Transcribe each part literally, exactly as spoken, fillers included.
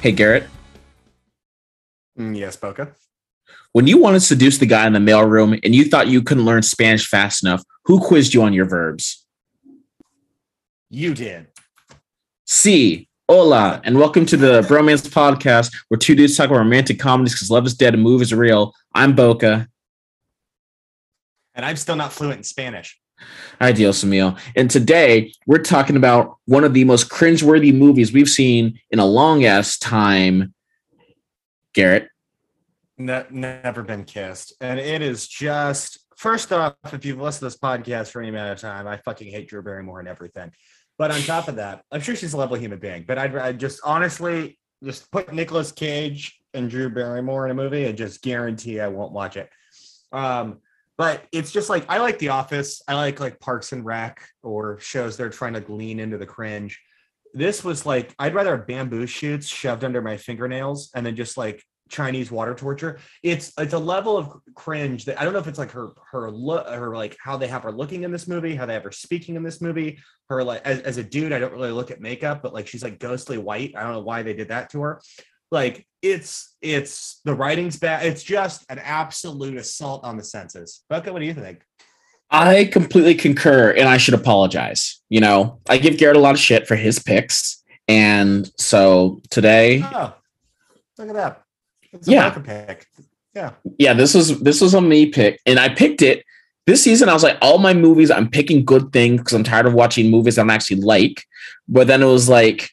Hey, Garrett, Mm, yes, Boca. when you wanted to seduce the guy in the mailroom and you thought you couldn't learn Spanish fast enough, who quizzed you on your verbs? You did. C. Hola, and welcome to the Bromance Podcast, where two dudes talk about romantic comedies because love is dead and movies are real. I'm Boca. And I'm still not fluent in Spanish. Ideal, Samil. And today we're talking about one of the most cringeworthy movies we've seen in a long ass time. Garrett. Ne- never been kissed. And it is just, first off, if you've listened to this podcast for any amount of time, I fucking hate Drew Barrymore and everything. But on top of that, I'm sure she's a lovely human being. But I'd, I'd just honestly just put Nicolas Cage and Drew Barrymore in a movie and just guarantee I won't watch it. Um, but it's just like, I like The Office. I like like Parks and Rec or shows that are trying to lean into the cringe. This was like, I'd rather have bamboo shoots shoved under my fingernails and then just like Chinese water torture. It's it's a level of cringe that I don't know if it's like her her look her like how they have her looking in this movie, how they have her speaking in this movie. Her like as, as a dude, I don't really look at makeup, but like she's like ghostly white. I don't know why they did that to her. Like it's it's the writing's bad. It's just an absolute assault on the senses. Becca, what do you think? I completely concur, and I should apologize. You know, I give Garrett a lot of shit for his picks, and so today, Oh, look at that. It's a yeah, Becca pick. Yeah. yeah, this was this was a me pick, and I picked it this season. I was like, all my movies, I'm picking good things because I'm tired of watching movies I don't actually like. But then it was like,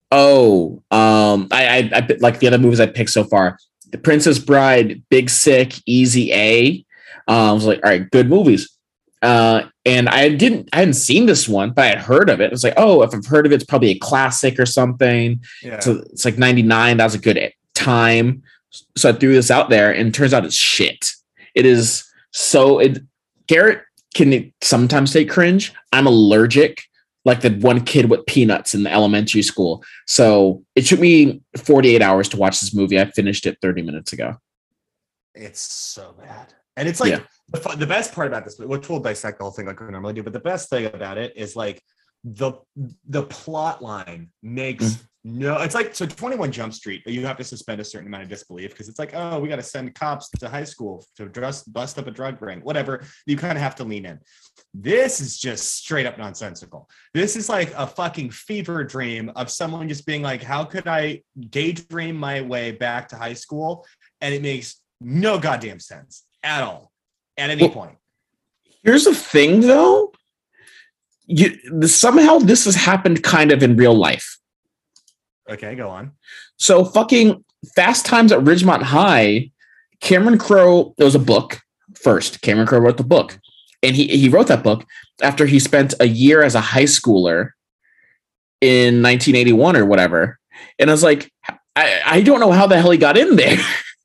oh, um, I, I, I like the other movies I picked so far: The Princess Bride, Big Sick, Easy A. Um, I was like, all right, good movies. Uh, and I didn't, I hadn't seen this one, but I had heard of it. It was like, oh, if I've heard of it, it's probably a classic or something. Yeah. So it's like ninety-nine. That was a good time. So I threw this out there, and it turns out it's shit. It is so. It, Garrett can sometimes take cringe. I'm allergic, like the one kid with peanuts in the elementary school. So it took me forty-eight hours to watch this movie. I finished it thirty minutes ago. It's so bad. And it's like Yeah. the, fu- the best part about this, which we'll dissect the whole thing like we normally do, but the best thing about it is like the the plot line makes Mm. no, it's like so twenty-one Jump Street, but you have to suspend a certain amount of disbelief because it's like, oh, we got to send cops to high school to dress, bust up a drug ring, whatever. You kind of have to lean in. This is just straight up nonsensical. This is like a fucking fever dream of someone just being like, how could I daydream my way back to high school? And it makes no goddamn sense at all at any Well, point. Here's the thing, though. You, somehow this has happened kind of in real life. Okay, go on. So fucking Fast Times at Ridgemont High, Cameron Crowe, it was a book first. Cameron Crowe wrote the book. And he, he wrote that book after he spent a year as a high schooler in nineteen eighty-one or whatever. And I was like, I, I don't know how the hell he got in there.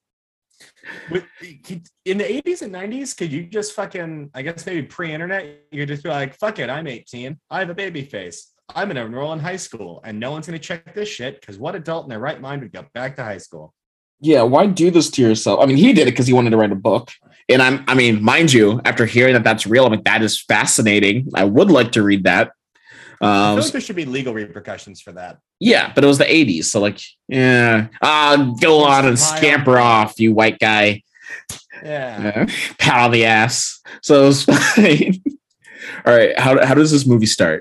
With- In the eighties and nineties, could you just fucking, I guess maybe pre-internet, you could just be like, fuck it, I'm eighteen. I have a baby face. I'm going to enroll in high school and no one's going to check this shit because what adult in their right mind would go back to high school? Yeah, why do this to yourself? I mean, he did it because he wanted to write a book. And I'm, I mean, mind you, after hearing that that's real, I'm like, that is fascinating. I would like to read that. I Um, feel like there should be legal repercussions for that. yeah, but it was the eighties. So, like, yeah, uh, go on and scamper off, you white guy. Yeah. Uh, pat on the ass. So it was fine. All right, how, how does this movie start?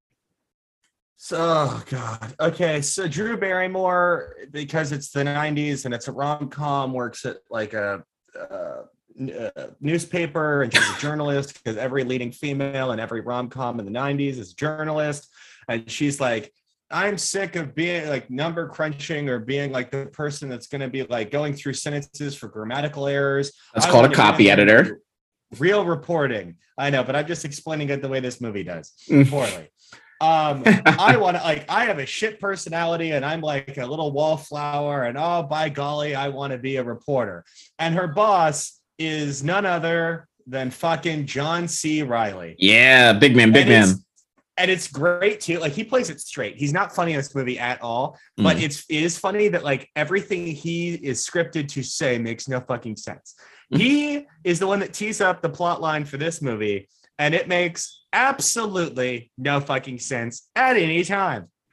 So, oh God. Okay, so Drew Barrymore, because it's the nineties and it's a rom-com, works at like a, uh, n- uh, newspaper, and she's a journalist because every leading female in every rom-com in the nineties is a journalist. And she's like, I'm sick of being like number crunching or being like the person that's going to be like going through sentences for grammatical errors. That's I called a want to be copy here to editor. do real reporting. I know, but I'm just explaining it the way this movie does. Mm. Poorly. Um, I want to like, I have a shit personality and I'm like a little wallflower and oh, by golly, I want to be a reporter. And her boss is none other than fucking John C. Reilly. Yeah, big man, big And man. it's- And it's great too. Like he plays it straight. He's not funny in this movie at all, but Mm. it's it is funny that like everything he is scripted to say makes no fucking sense. Mm. He is the one that tees up the plot line for this movie, and it makes absolutely no fucking sense at any time.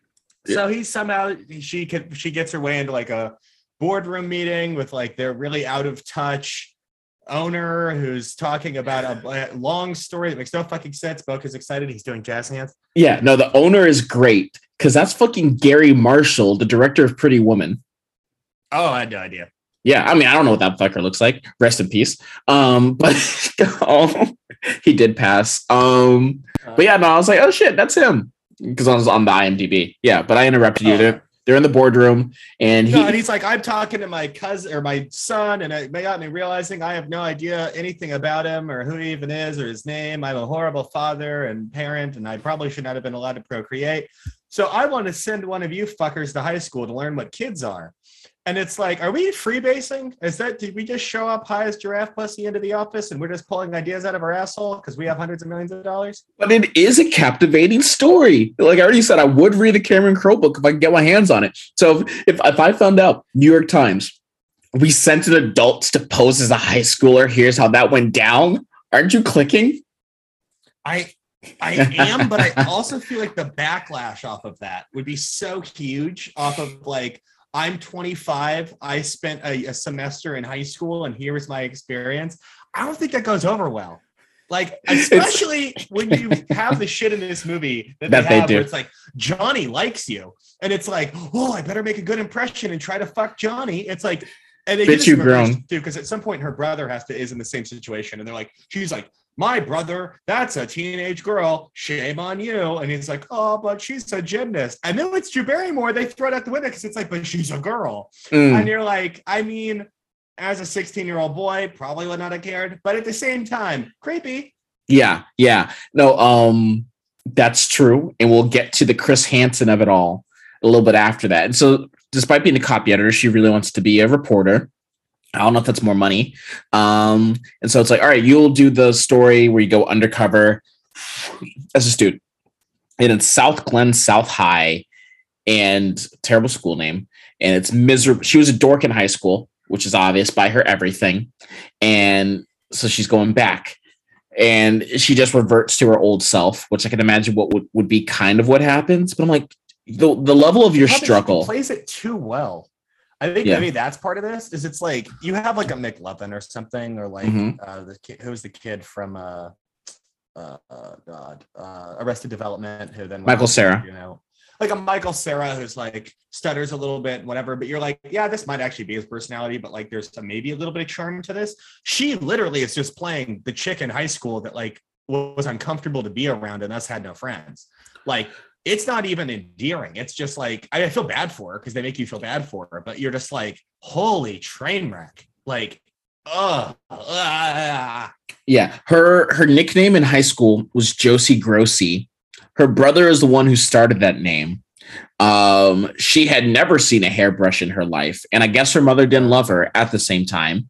So he somehow she could she gets her way into like a boardroom meeting with like their really out of touch owner who's talking about a, a long story that makes no fucking sense. Boca's excited. He's doing jazz hands. Yeah, no, the owner is great because that's fucking Gary Marshall, the director of Pretty Woman. Oh, I had no idea. Yeah, I mean, I don't know what that fucker looks like. Rest in peace. Um, but oh, he did pass. Um, but yeah, no, I was like, oh shit, that's him. Because I was on the IMDb. Yeah, but I interrupted you. Oh. They're, they're in the boardroom, and he no, and he's like, I'm talking to my cousin or my son, and it got me realizing I have no idea anything about him or who he even is or his name. I'm a horrible father and parent, and I probably should not have been allowed to procreate. So I want to send one of you fuckers to high school to learn what kids are. And it's like, are we freebasing? Is that, did we just show up high as giraffe pussy into the office and we're just pulling ideas out of our asshole because we have hundreds of millions of dollars? But it is a captivating story. Like I already said, I would read the Cameron Crowe book if I could get my hands on it. So if, if, if I found out New York Times, we sent an adult to pose as a high schooler, here's how that went down. Aren't you clicking? I I am, but I also feel like the backlash off of that would be so huge off of like, I'm twenty-five. I spent a, a semester in high school, and here is my experience. I don't think that goes over well. Like, especially it's, when you have the shit in this movie that, that they have, they where it's like Johnny likes you, and it's like, oh, I better make a good impression and try to fuck Johnny. It's like, and they bitch you grown too, because at some point her brother has to is in the same situation, and they're like, she's like, my brother, that's a teenage girl. Shame on you. And he's like, oh, but she's a gymnast. And then it's Drew Barrymore. They throw it out the window because it's like, but she's a girl. Mm. And you're like, I mean, as a sixteen-year-old boy, probably would not have cared. But at the same time, creepy. Yeah, yeah. No, um, that's true. And we'll get to the Chris Hansen of it all a little bit after that. And so despite being a copy editor, she really wants to be a reporter. I don't know if that's more money. Um, and so it's like, all right, you'll do the story where you go undercover as a student. And it's South Glen, South High, and terrible school name. And it's miserable. She was a dork in high school, which is obvious by her everything. And so she's going back. And she just reverts to her old self, which I can imagine what would, would be kind of what happens. But I'm like, the, the level of your struggle. She plays it too well. I think yeah. maybe that's part of this is it's like you have like a McLovin or something or like mm-hmm. uh, the kid, who's the kid from uh, uh, uh, God, uh, Arrested Development who then Michael Cera, you know, like a Michael Cera who's like stutters a little bit and whatever, but you're like, yeah, this might actually be his personality, but like there's a, maybe a little bit of charm to this. She literally is just playing the chick in high school that like was uncomfortable to be around and thus had no friends. Like. It's not even endearing. It's just like, I feel bad for her because they make you feel bad for her, but you're just like, holy train wreck. Like, ugh. Uh. Yeah. Her, her nickname in high school was Josie Grossi. Her brother is the one who started that name. Um, she had never seen a hairbrush in her life. And I guess her mother didn't love her at the same time.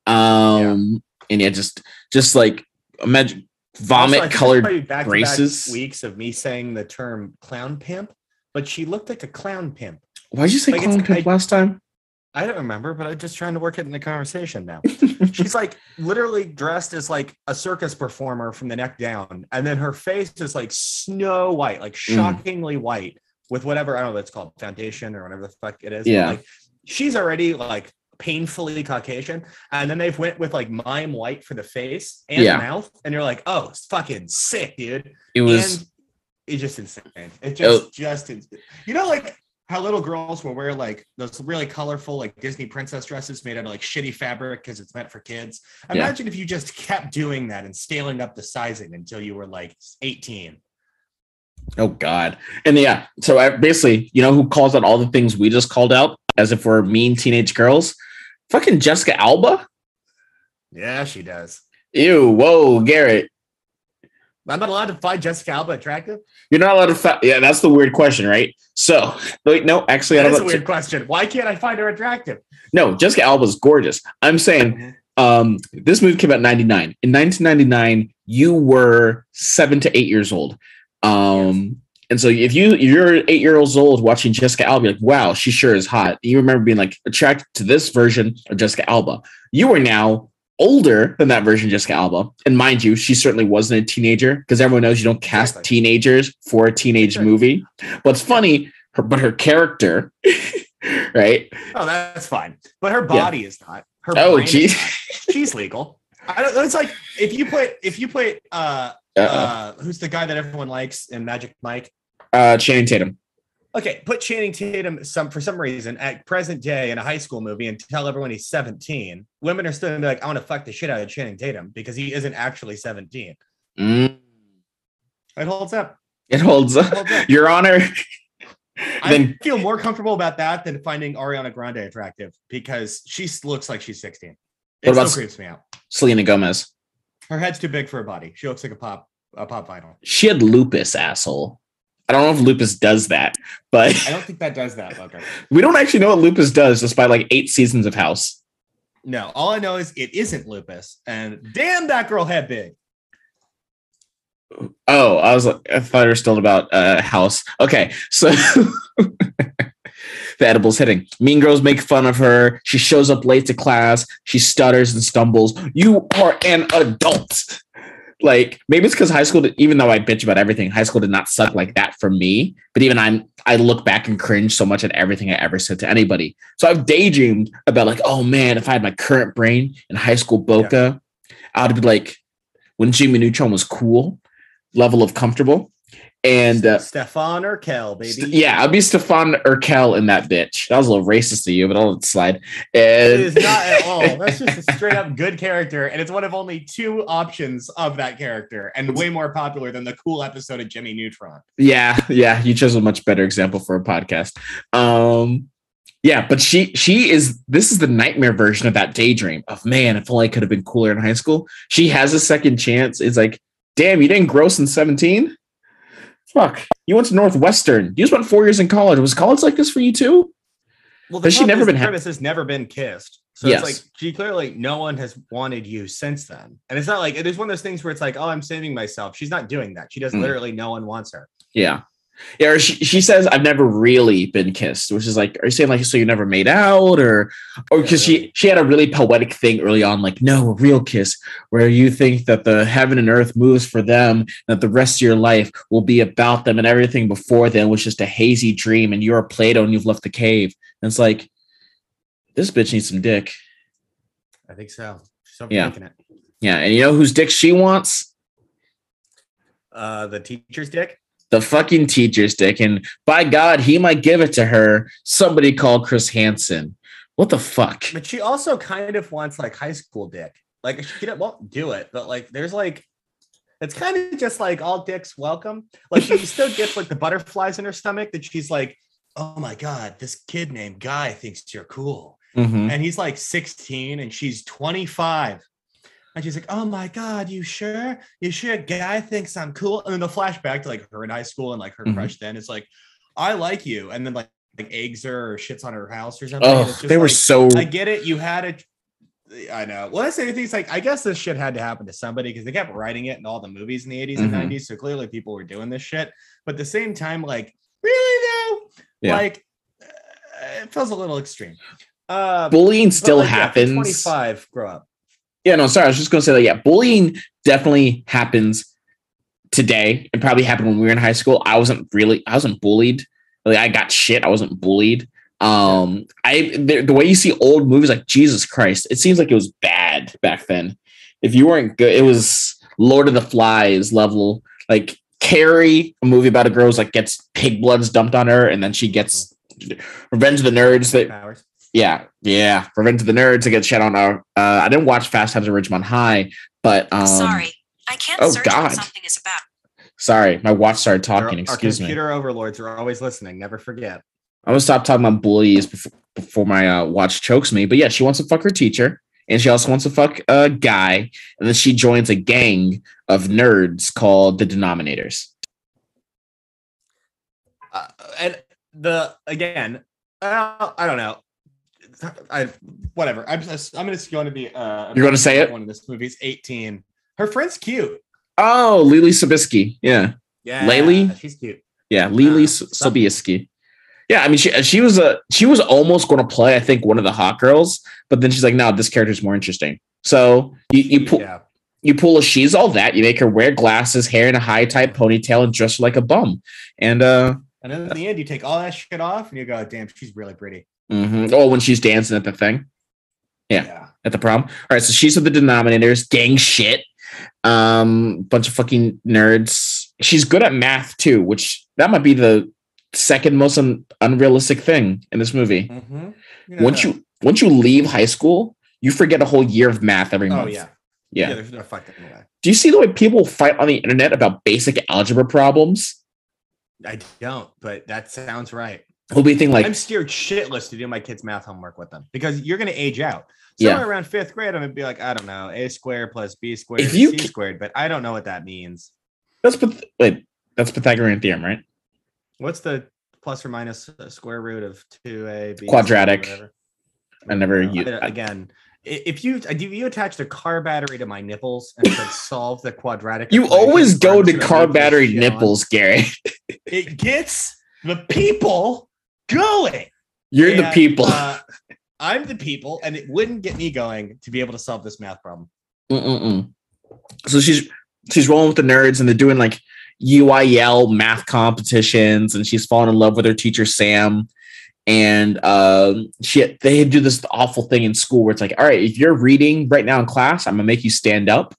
Um, yeah. And yeah, just, just like, imagine, vomit also, colored braces. Weeks of me saying the term clown pimp, but she looked like a clown pimp. Why did you say like clown pimp I, last time? I don't remember, but I'm just trying to work it in the conversation now. She's like literally dressed as like a circus performer from the neck down, and then her face is like snow white, like shockingly mm. white, with whatever I don't know what it's called, foundation or whatever the fuck it is. Yeah, but, like she's already like painfully Caucasian, and then they've went with like mime white for the face and yeah. the mouth, and you're like, oh, it's fucking sick, dude. It was and it's just insane. It just it, just you know, like how little girls will wear like those really colorful like Disney princess dresses made out of like shitty fabric because it's meant for kids. Imagine yeah. if you just kept doing that and scaling up the sizing until you were like eighteen. Oh God. And yeah, so I basically, you know who calls out all the things we just called out as if we're mean teenage girls? Fucking Jessica Alba? Yeah, she does. Ew, whoa, Garrett. I'm not allowed to find Jessica Alba attractive? You're not allowed to find... Yeah, that's the weird question, right? So, wait, no, actually... That I don't is a weird question. Why can't I find her attractive? No, Jessica Alba's gorgeous. I'm saying um, this movie came out in ninety-nine. In nineteen ninety-nine, you were seven to eight years old. Um, yes. And so if you if you're eight years old watching Jessica Alba, you're like, wow, she sure is hot. You remember being like attracted to this version of Jessica Alba. You are now older than that version of Jessica Alba. And mind you, she certainly wasn't a teenager because everyone knows you don't cast exactly. teenagers for a teenage exactly. movie. What's funny, her, but her character, right? Oh, that's fine. But her body yeah. is not. Her oh, geez. She's legal. I don't. It's like if you put if you put uh uh who's the guy that everyone likes in Magic Mike? Uh, Channing Tatum. Okay, put Channing Tatum some for some reason at present day in a high school movie and tell everyone he's seventeen. Women are still gonna be like, I want to fuck the shit out of Channing Tatum because he isn't actually seventeen. Mm. It holds up. It holds up. It holds up. Your Honor. I then, feel more comfortable about that than finding Ariana Grande attractive because she looks like she's sixteen. It still creeps me out. Selena Gomez. Her head's too big for her body. She looks like a pop a pop vinyl. She had lupus, asshole. I don't know if lupus does that, but I don't think that does that. Okay. We don't actually know what lupus does, despite like eight seasons of House. No, all I know is it isn't lupus, and damn, that girl head big. Oh, I was like, I thought you were still about uh, House. Okay, so the edible's hitting. Mean Girls make fun of her. She shows up late to class. She stutters and stumbles. You are an adult. Like, maybe it's because high school, even though I bitch about everything, high school did not suck like that for me. But even I'm, I look back and cringe so much at everything I ever said to anybody. So I've daydreamed about like, oh man, if I had my current brain in high school Boca, yeah. I'd be like, when Jimmy Neutron was cool, level of comfortable. And uh, Stefan Urkel, baby. St- yeah, I'll be Stefan Urkel in that bitch. That was a little racist to you, but I'll let it slide. And it is not at all. That's just a straight up good character, and it's one of only two options of that character, and way more popular than the cool episode of Jimmy Neutron. Yeah, yeah, you chose a much better example for a podcast. Um, yeah, but she she is. This is the nightmare version of that daydream of man. If only I could have been cooler in high school. She has a second chance. It's like, damn, you didn't gross in seventeen. Fuck, you went to Northwestern. You spent four years in college. Was college like this for you too? Well, the has she never been? The premise ha- has never been kissed. So yes. It's like she clearly no one has wanted you since then. And it's not like it is one of those things where it's like, oh, I'm saving myself. She's not doing that. She does mm. literally no one wants her. Yeah. Yeah, or she, she says I've never really been kissed, which is like, are you saying like so you never made out, or or because yeah, really. she she had a really poetic thing early on, like no, a real kiss, where you think that the heaven and earth moves for them, that the rest of your life will be about them, and everything before then was just a hazy dream, and you're a Plato and you've left the cave. And it's like, this bitch needs some dick. I think so. She's yeah, it. Yeah, and you know whose dick she wants? Uh, the teacher's dick. The fucking teacher's dick, and by God, he might give it to her. Somebody called Chris Hansen. What the fuck? But she also kind of wants like high school dick. Like she won't do it, but like there's like it's kind of just like all dicks welcome. Like she still gets like the butterflies in her stomach that she's like, oh my God, this kid named Guy thinks you're cool, mm-hmm. and he's like sixteen and she's twenty-five. And she's like, oh my God, you sure? You sure Guy thinks I'm cool? And then the flashback to like her in high school and like her mm-hmm. crush then is like, I like you. And then like, like eggs her or shits on her house or something. Oh, they were like, so. I get it. You had it. I know. Well, that's the thing. It's like, I guess this shit had to happen to somebody because they kept writing it in all the movies in the eighties mm-hmm. and nineties. So clearly people were doing this shit. But at the same time, like, really though? Yeah. Like, uh, it feels a little extreme. Uh, Bullying still like, happens. Yeah, twenty-five, grow up. Yeah, no, sorry. I was just going to say that, yeah, bullying definitely happens today. It probably happened when we were in high school. I wasn't really, I wasn't bullied. Like, I got shit. I wasn't bullied. Um, I the, the way you see old movies, like Jesus Christ, it seems like it was bad back then. If you weren't good, it was Lord of the Flies level. Like Carrie, a movie about a girl who's like gets pig bloods dumped on her, and then she gets Revenge of the Nerds. That powers. Yeah, yeah. Revenge of the Nerds to get shit on. Our, uh, I didn't watch Fast Times at Ridgemont High, but um, sorry, I can't oh, search God. what something is about. Sorry, my watch started talking. Our, Excuse our computer me. Computer overlords are always listening. Never forget. I'm gonna stop talking about bullies before, before my uh, watch chokes me. But yeah, she wants to fuck her teacher, and she also wants to fuck a guy, and then she joins a gang of nerds called the Denominators. Uh, and the again, uh, I don't know. I whatever. I'm just I'm just going to be. Uh, You're going to say it. One of this movie's eighteen. Her friend's cute. Oh, Lily Sobieski. Yeah. Yeah. Lily. She's cute. Yeah, Lily uh, Sobieski. Yeah, I mean, she she was a she was almost going to play, I think, one of the hot girls, but then she's like, no, this character's more interesting. So you you pull yeah. you pull a she's all that. You make her wear glasses, hair in a high type ponytail, and dress her like a bum. And uh, And then in the end, you take all that shit off and you go, damn, she's really pretty. Mm-hmm. Oh, when she's dancing at the thing. Yeah, Yeah. at the prom. All right, so she's with the denominators, gang shit. Um, bunch of fucking nerds. She's good at math too, which that might be the second most un- unrealistic thing in this movie. Mm-hmm. Yeah. Once you once you leave high school, you forget a whole year of math every Oh, month. yeah. Yeah. Yeah, there's no fucking way. Do you see the way people fight on the internet about basic algebra problems? I don't, but that sounds right. Whole big thing like I'm scared shitless to do my kids' math homework with them because you're going to age out. Somewhere Yeah. around fifth grade, I'm going to be like, I don't know, a squared plus b squared If is you c ca- squared, but I don't know what that means. that's Pyth- wait, that's Pythagorean theorem, right? What's the plus or minus uh, square root of two a b? Quadratic. Whatever? I never Uh, u- I- again, i- if you if you attached a car battery to my nipples and said solve the quadratic, You equation, always go I'm to gonna car leave this battery shit on. nipples, Gary. It gets the people going. You're the And, people. uh, I'm the people, and it wouldn't get me going to be able to solve this math problem. Mm-mm-mm. So she's she's rolling with the nerds, and they're doing like U I L math competitions, and she's falling in love with her teacher Sam. And um, she they do this awful thing in school where it's like, all right, if you're reading right now in class, I'm gonna make you stand up,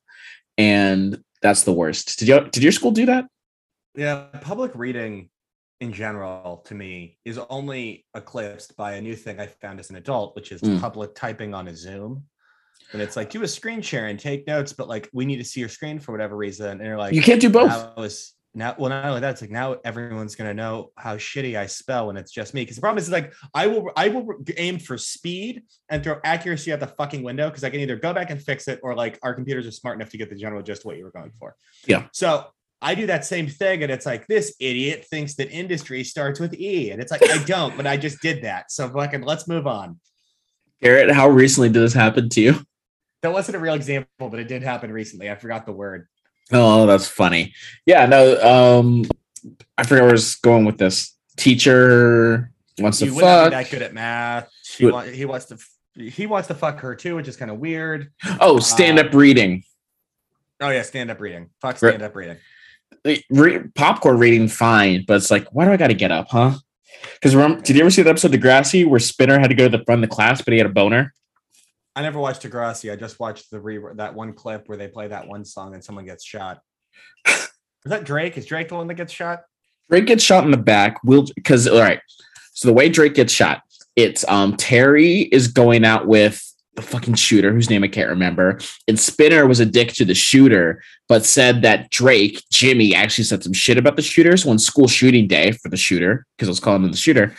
and that's the worst. Did you did your school do that? Yeah, public reading in general to me is only eclipsed by a new thing I found as an adult, which is Mm. public typing on a Zoom. And it's like, do a screen share and take notes, but like we need to see your screen for whatever reason. And you're like, You can't do both. Now is now well, not only that, it's like now everyone's gonna know how shitty I spell when it's just me. Because the problem is like I will I will aim for speed and throw accuracy out the fucking window because I can either go back and fix it or like our computers are smart enough to get the general gist of what you were going for. Yeah. So I do that same thing, and it's like this idiot thinks that industry starts with E, and it's like I don't, but I just did that. So fucking let's move on. Garrett, how recently did this happen to you? That wasn't a real example, but it did happen recently. I forgot the word. Oh, that's funny. Yeah, no, um, I forgot where I was going with this. Teacher wants to He would not fuck. be that good at math. She Would- wa- he wants to he wants to fuck her too, which is kind of weird. Oh, stand up reading. Oh yeah, stand up reading. Fuck Re- stand up reading. Re- popcorn reading, fine, but it's like, why do I got to get up, huh? Because remember, did you ever see that episode of Degrassi where Spinner had to go to the front of the class, but he had a boner? I never watched Degrassi. I just watched the re- that one clip where they play that one song and someone gets shot. Is that Drake? Is Drake the one that gets shot? Drake gets shot in the back. Will because all right. So the way Drake gets shot, it's um Terry is going out with the fucking shooter whose name I can't remember, and Spinner was a dick to the shooter, but said that Drake Jimmy actually said some shit about the shooter. So on school shooting day for the shooter, because I was calling him the shooter,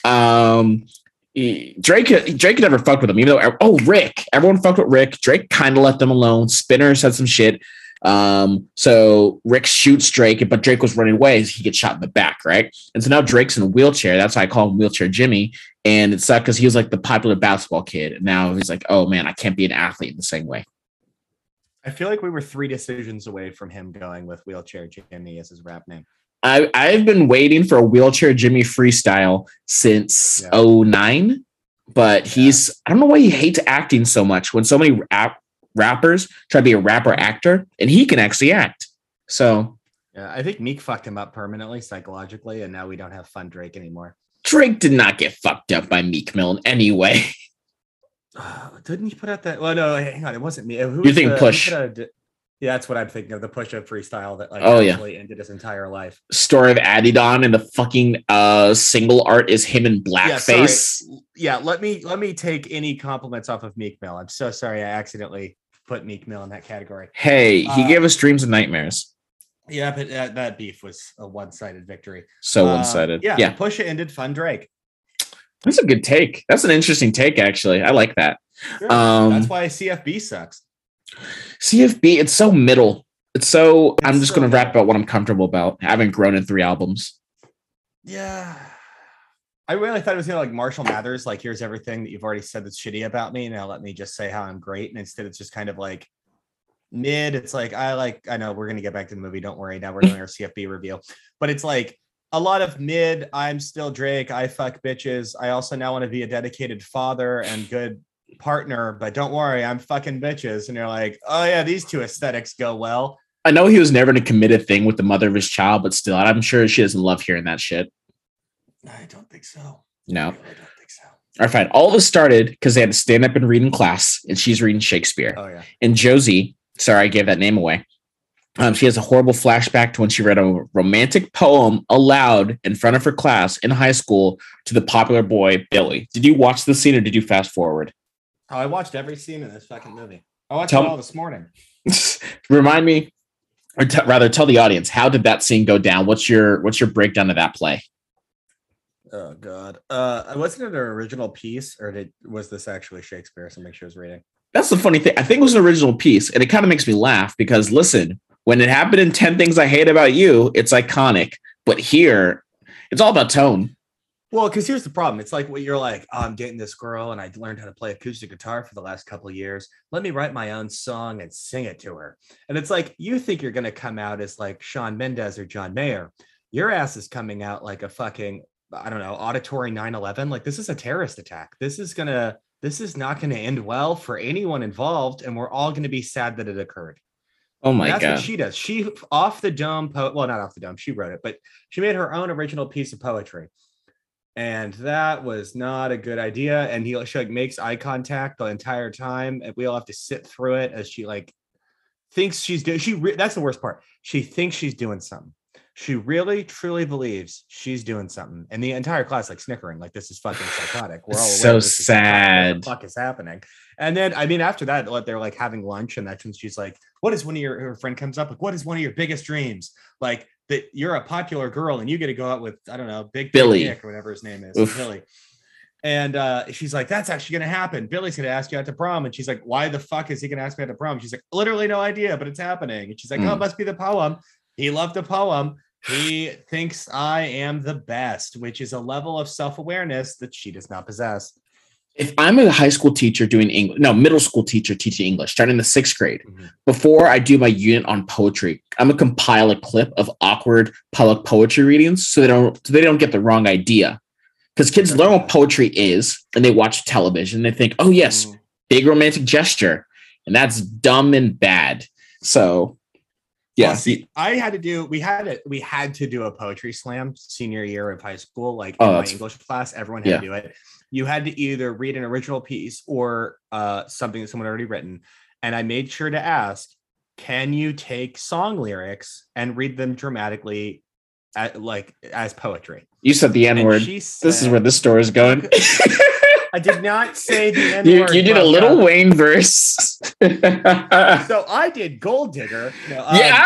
um. he- Drake Drake never fucked with him, even though oh Rick, everyone fucked with Rick. Drake kind of let them alone. Spinner said some shit. Um, so Rick shoots Drake, but Drake was running away. He gets shot in the back, right? And so now Drake's in a wheelchair. That's why I call him Wheelchair Jimmy. And it sucked because he was like the popular basketball kid. And now he's like, oh man, I can't be an athlete in the same way. I feel like we were three decisions away from him going with Wheelchair Jimmy as his rap name. I, I've been waiting for a Wheelchair Jimmy freestyle since Yeah. oh nine, but he's, I don't know why he hates acting so much when so many rap, rappers try to be a rapper actor and he can actually act. So Yeah, I think Meek fucked him up permanently psychologically, and now we don't have Fun Drake anymore. Drake did not get fucked up by Meek Mill in any way. Didn't he put out that? Well, no, hang on, it wasn't me. Who You was think the- who Push? put out a- yeah, that's what I'm thinking of. The Push Up freestyle that like Oh, yeah. actually ended his entire life. Story of Adidon and the fucking uh single art is him in Yeah, sorry. blackface. Yeah, let me let me take any compliments off of Meek Mill. I'm so sorry I accidentally put Meek Mill in that category. Hey, he Uh, gave us dreams and nightmares. Yeah, but that, that beef was a one-sided victory. So Uh, one-sided. Yeah, yeah. Pusha ended Fun Drake. That's a good take. That's an interesting take, actually. I like that. Sure. Um, That's why C F B sucks. C F B, it's so middle. It's so I'm It's just so gonna rap middle. about what I'm comfortable about. I haven't grown in three albums. Yeah. I really thought it was gonna like Marshall Mathers, like here's everything that you've already said that's shitty about me. Now let me just say how I'm great. And instead it's just kind of like mid. It's like I like I know we're gonna get back to the movie. Don't worry. Now we're doing our C F B review. But it's like a lot of mid, I'm still Drake, I fuck bitches. I also now want to be a dedicated father and good partner, but don't worry, I'm fucking bitches. And you're like, oh yeah, these two aesthetics go well. I know he was never gonna commit a thing with the mother of his child, but still, I'm sure she doesn't love hearing that shit. I don't think so. No. I really don't think so. All right, fine. All this started because they had to stand up and read in class, and she's reading Shakespeare. Oh, yeah. And Josie, sorry, I gave that name away. Um, she has a horrible flashback to when she read a romantic poem aloud in front of her class in high school to the popular boy, Billy. Did you watch the scene or did you fast forward? Oh, I watched every scene in this fucking movie. I watched Tell- it all this morning. Remind me, or t- rather tell the audience, how did that scene go down? What's your what's your breakdown of that play? Oh, God. Uh, wasn't it an original piece, or did was this actually Shakespeare? So make sure it's reading. That's the funny thing. I think it was an original piece, and it kind of makes me laugh because, listen, when it happened in ten Things I Hate About You, it's iconic. But here, it's all about tone. Well, because here's the problem. It's like what you're like, oh, I'm dating this girl, and I learned how to play acoustic guitar for the last couple of years. Let me write my own song and sing it to her. And it's like, you think you're going to come out as like Shawn Mendes or John Mayer. Your ass is coming out like a fucking, I don't know, auditory nine eleven. Like, this is a terrorist attack. This is going to, this is not going to end well for anyone involved. And we're all going to be sad that it occurred. Oh my That's God. what she does. She off the dome, po- well, not off the dome. She wrote it, but she made her own original piece of poetry. And that was not a good idea. And he she like makes eye contact the entire time. And we all have to sit through it as she like thinks she's doing, she, re- that's the worst part. She thinks she's doing something. She really, truly believes she's doing something. And the entire class like snickering, like this is fucking psychotic. We're all aware So this is psychotic. sad. What the fuck is happening? And then, I mean, after that, like, they're like having lunch, and that's when she's like, what is one of your, her friend comes up, like, what is one of your biggest dreams? Like that you're a popular girl and you get to go out with, I don't know, Big Billy Nick or whatever his name is, Oof. Billy. And uh, she's like, that's actually going to happen. Billy's going to ask you out to prom. And she's like, why the fuck is he going to ask me out to prom? She's like, literally no idea, but it's happening. And she's like, Mm. oh, it must be the poem. He loved the poem. He thinks I am the best, which is a level of self-awareness that she does not possess. If I'm a high school teacher doing English, no, middle school teacher teaching English, starting the sixth grade, Mm-hmm. before I do my unit on poetry, I'm gonna compile a clip of awkward public poetry readings so they don't so they don't get the wrong idea. Because kids learn what poetry is and they watch television. They think, oh yes, Mm. big romantic gesture, and that's dumb and bad. So, yeah. Well, see, I had to do. We had it. We had to do a poetry slam senior year of high school. Like Oh, in my that's- English class, everyone had yeah. to do it. You had to either read an original piece or uh, something that someone had already written. And I made sure to ask, can you take song lyrics and read them dramatically, at, like as poetry? You said the N And word. she This is said- where this story is going. I did not say the N you, word. you did a little Wayne verse. So I did Gold Digger. No, um, yeah.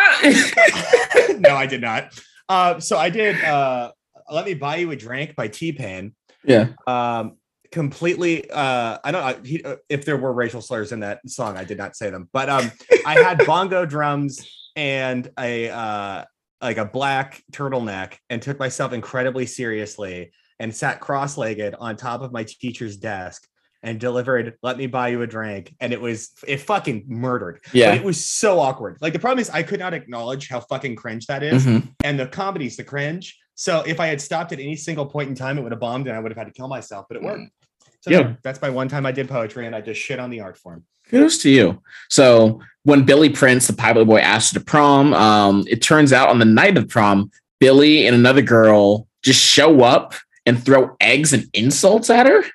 no, I did not. Uh, so I did uh, Let Me Buy You a Drink by T-Pain. yeah. Um, completely. Uh, I don't know he, if there were racial slurs in that song. I did not say them, but um, I had bongo drums and a uh, like a black turtleneck, and took myself incredibly seriously, and sat cross-legged on top of my teacher's desk and delivered "Let Me Buy You a Drink," and it was it fucking murdered. Yeah. But it was so awkward. Like the problem is I could not acknowledge how fucking cringe that is, Mhm. and the comedy's the cringe. So if I had stopped at any single point in time, it would have bombed, and I would have had to kill myself. But it worked. So Yeah. there, that's my one time I did poetry, and I just shit on the art form. Kudos to you. So when Billy Prince, the popular boy, asked her to prom, um, it turns out on the night of prom, Billy and another girl just show up and throw eggs and insults at her.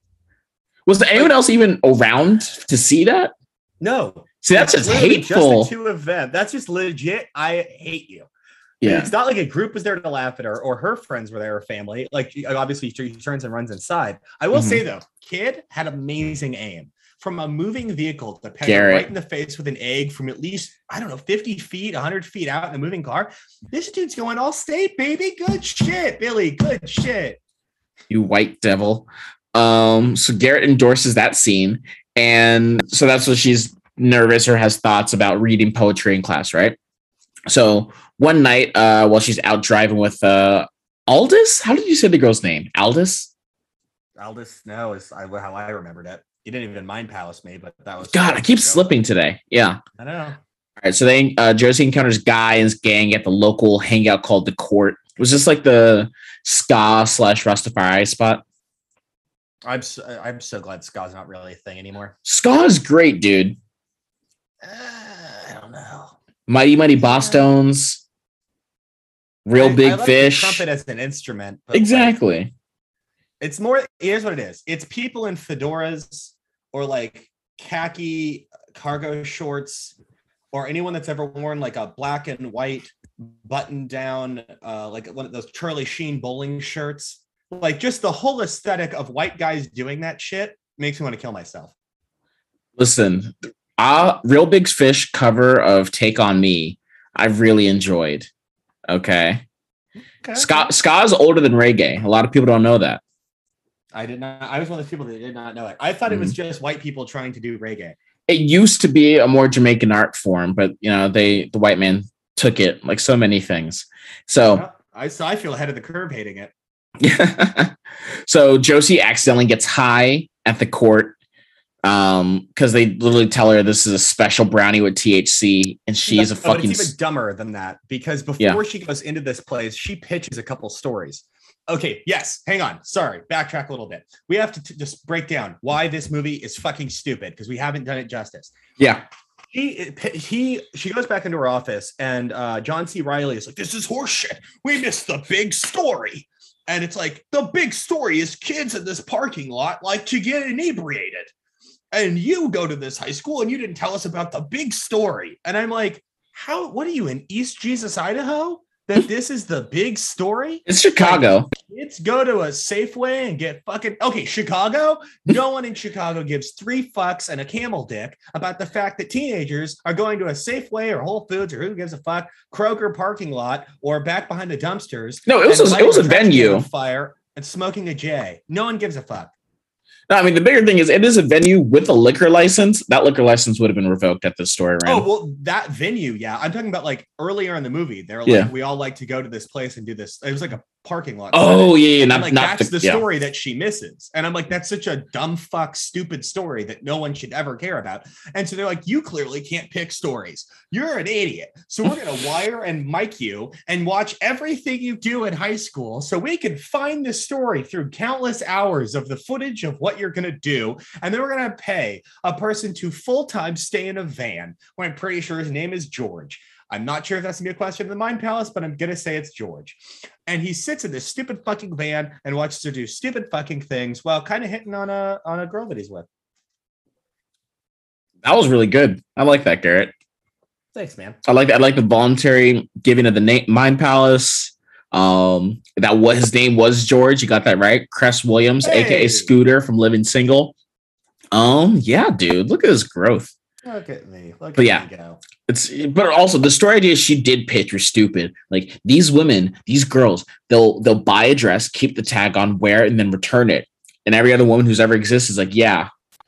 Was there anyone else even around to see that? No, See, that's just literally hateful. Just the two of them. That's just legit. I hate you. Yeah. It's not like a group was there to laugh at her, or her friends were there, or family. Like obviously, she turns and runs inside. I will Mhm. say though, kid had amazing aim from a moving vehicle to peck her Garrett. right in the face with an egg from at least I don't know fifty feet, one hundred feet out in a moving car. This dude's going all state, baby. Good shit, Billy. Good shit. You white devil. Um, so Garrett endorses that scene. And so that's what she's nervous or has thoughts about reading poetry in class, right? So one night, uh, while she's out driving with uh Aldous, how did you say the girl's name? Aldous? Aldous, no, is I, how I remembered it. You didn't even mind Palace me, but that was God, I keep slipping today. Yeah. I know. All right. So they uh Josie encounters Guy and his gang at the local hangout called the Court. It was just like the ska slash Rastafari spot. I'm so, I'm so glad ska's not really a thing anymore. Ska is great, dude. Uh, I don't know. Mighty Mighty Boss Stones. Real I, Big I like Fish. the trumpet as an instrument. But Exactly. Like, it's more. Here's what it is. It's people in fedoras or like khaki cargo shorts, or anyone that's ever worn like a black and white button down, uh, like one of those Charlie Sheen bowling shirts. Like just the whole aesthetic of white guys doing that shit makes me want to kill myself. Listen, uh, Real Big Fish cover of Take on Me, I really enjoyed. Okay. okay. Ska, ska is older than reggae. A lot of people don't know that. I did not. I was one of the people that did not know it. I thought mm-hmm. it was just white people trying to do reggae. It used to be a more Jamaican art form, but you know, they the white man took it like so many things. So yeah, I so I feel ahead of the curve hating it. So Josie accidentally gets high at the court um because they literally tell her this is a special brownie with T H C, and she's no, a fucking. It's even dumber than that, because before yeah. she goes into this place, she pitches a couple stories. Okay, yes, hang on. Sorry, backtrack a little bit. We have to t- just break down why this movie is fucking stupid, because we haven't done it justice. Yeah. He, he, she goes back into her office, and uh, John C. Reilly is like, "This is horseshit. We missed the big story." And it's like, the big story is kids in this parking lot like to get inebriated. And you go to this high school and you didn't tell us about the big story. And I'm like, how, what are you in East Jesus, Idaho? That this is the big story? It's Chicago. Like, kids go to a Safeway and get fucking, okay, Chicago? No one in Chicago gives three fucks and a camel dick about the fact that teenagers are going to a Safeway or Whole Foods or who gives a fuck, Kroger parking lot, or back behind the dumpsters. No, it was a, it was a venue. Fire and smoking a J. No one gives a fuck. No, I mean, the bigger thing is it is a venue with a liquor license. That liquor license would have been revoked at this story. Oh, well, that venue, yeah. I'm talking about like earlier in the movie. They're like, yeah. we all like to go to this place and do this. It was like a parking lot. Oh, yeah, yeah. Not, like, not that's the, the yeah. story that she misses. And I'm like, that's such a dumb fuck, stupid story that no one should ever care about. And so they're like, you clearly can't pick stories. You're an idiot. So we're going to wire and mic you and watch everything you do in high school so we can find the story through countless hours of the footage of what you're going to do. And then we're going to pay a person to full-time stay in a van, where I'm pretty sure his name is George. I'm not sure if that's gonna be a question of the Mind Palace, but I'm gonna say it's George. And he sits in this stupid fucking van and watches her do stupid fucking things while kind of hitting on a on a girl that he's with. That was really good. I like that, Garrett. Thanks, man. I like I like the voluntary giving of the name Mind Palace. Um, that what his name was George. You got that right, Cress Williams, hey. aka Scooter from Living Single. Um, yeah, dude, look at his growth. Look at me. Look but at yeah, me go. It's but also the story idea she did pitch was stupid. Like these women, these girls, they'll they'll buy a dress, keep the tag on, wear it, and then return it. And every other woman who's ever existed is like, yeah,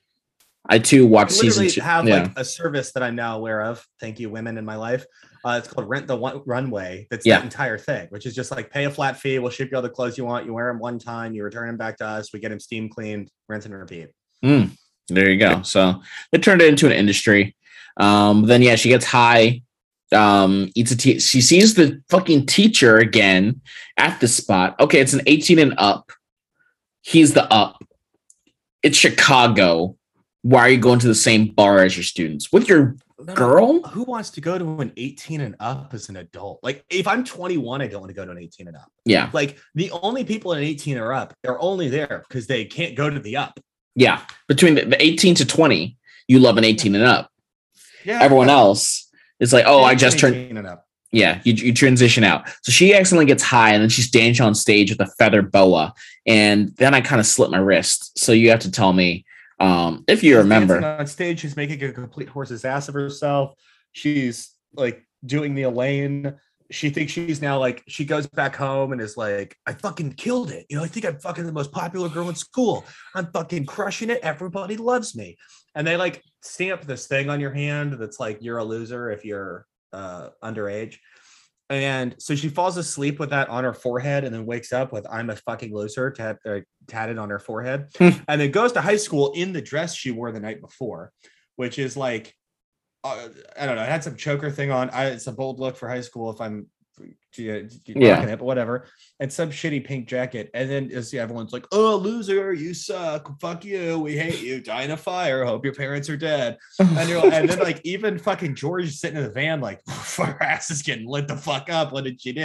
I too watched season two. Have yeah. like a service that I'm now aware of. Thank you, women in my life. Uh, it's called Rent the One- Runway. That's yeah. that entire thing, which is just like pay a flat fee. We'll ship you all the clothes you want. You wear them one time. You return them back to us. We get them steam cleaned, rinse and repeat. Mm, there you go. So they turned it into an industry. Um, then yeah, she gets high. Um, eats a tea. She sees the fucking teacher again at the spot. Okay, it's an eighteen and up. He's the up. It's Chicago. Why are you going to the same bar as your students with your girl? Who wants to go to an eighteen and up as an adult? Like if I'm twenty-one, I don't want to go to an eighteen and up. Yeah. Like the only people in eighteen or up, they're only there because they can't go to the up. Yeah. Between the, the eighteen to twenty, you love an eighteen and up. Yeah. Everyone else is like, oh, I just turned. And up. Yeah, you, you transition out. So she accidentally gets high, and then she's dancing on stage with a feather boa, and then I kind of slit my wrist. So you have to tell me um, if you she's remember. On stage, she's making a complete horse's ass of herself. She's like doing the Elaine. She thinks she's now like, she goes back home and is like, I fucking killed it. You know, I think I'm fucking the most popular girl in school. I'm fucking crushing it. Everybody loves me. And they like stamp this thing on your hand that's like, you're a loser if you're uh, underage. And so she falls asleep with that on her forehead and then wakes up with I'm a fucking loser tat- uh, tatted on her forehead. And then goes to high school in the dress she wore the night before, which is like, Uh, I don't know. I had some choker thing on. I, it's a bold look for high school if I'm yeah, yeah. it, but whatever. And some shitty pink jacket. And then you see everyone's like, oh, loser, you suck. Fuck you. We hate you. Die in a fire. Hope your parents are dead. And, you're like, and then like even fucking George is sitting in the van like, her ass is getting lit the fuck up. What did she do?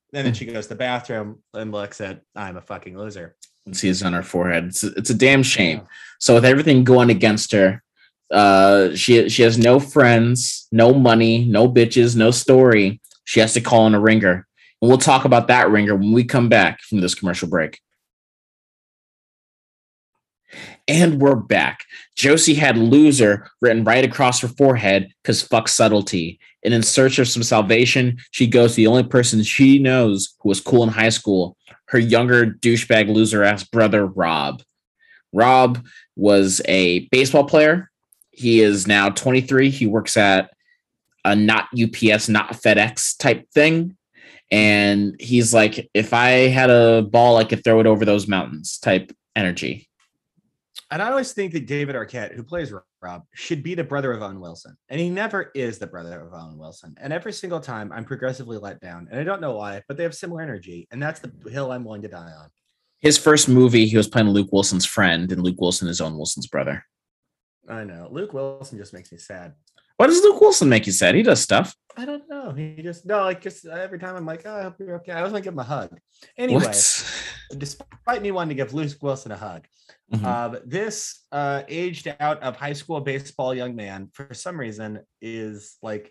And then she goes to the bathroom and looks at I'm a fucking loser. And sees on her forehead. It's, it's a damn shame. So with everything going against her, uh, she she has no friends, no money, no bitches, no story. She has to call in a ringer. And we'll talk about that ringer when we come back from this commercial break. And we're back. Josie had loser written right across her forehead because fuck subtlety. And in search of some salvation, she goes to the only person she knows who was cool in high school, her younger douchebag loser ass brother, Rob. Rob was a baseball player. He is now twenty-three. He works at a not U P S, not FedEx type thing. And he's like, if I had a ball, I could throw it over those mountains type energy. And I always think that David Arquette, who plays Rob, should be the brother of Owen Wilson. And he never is the brother of Owen Wilson. And every single time I'm progressively let down. And I don't know why, but they have similar energy. And that's the hill I'm willing to die on. His first movie, he was playing Luke Wilson's friend, and Luke Wilson is Owen Wilson's brother. I know. Luke Wilson just makes me sad. Why does Luke Wilson make you sad? He does stuff. I don't know. He just, no, like just every time I'm like, oh, I hope you're okay. I always want to give him a hug. Anyway, what? Despite me wanting to give Luke Wilson a hug, mm-hmm. uh, this uh, aged out of high school baseball young man, for some reason, is like,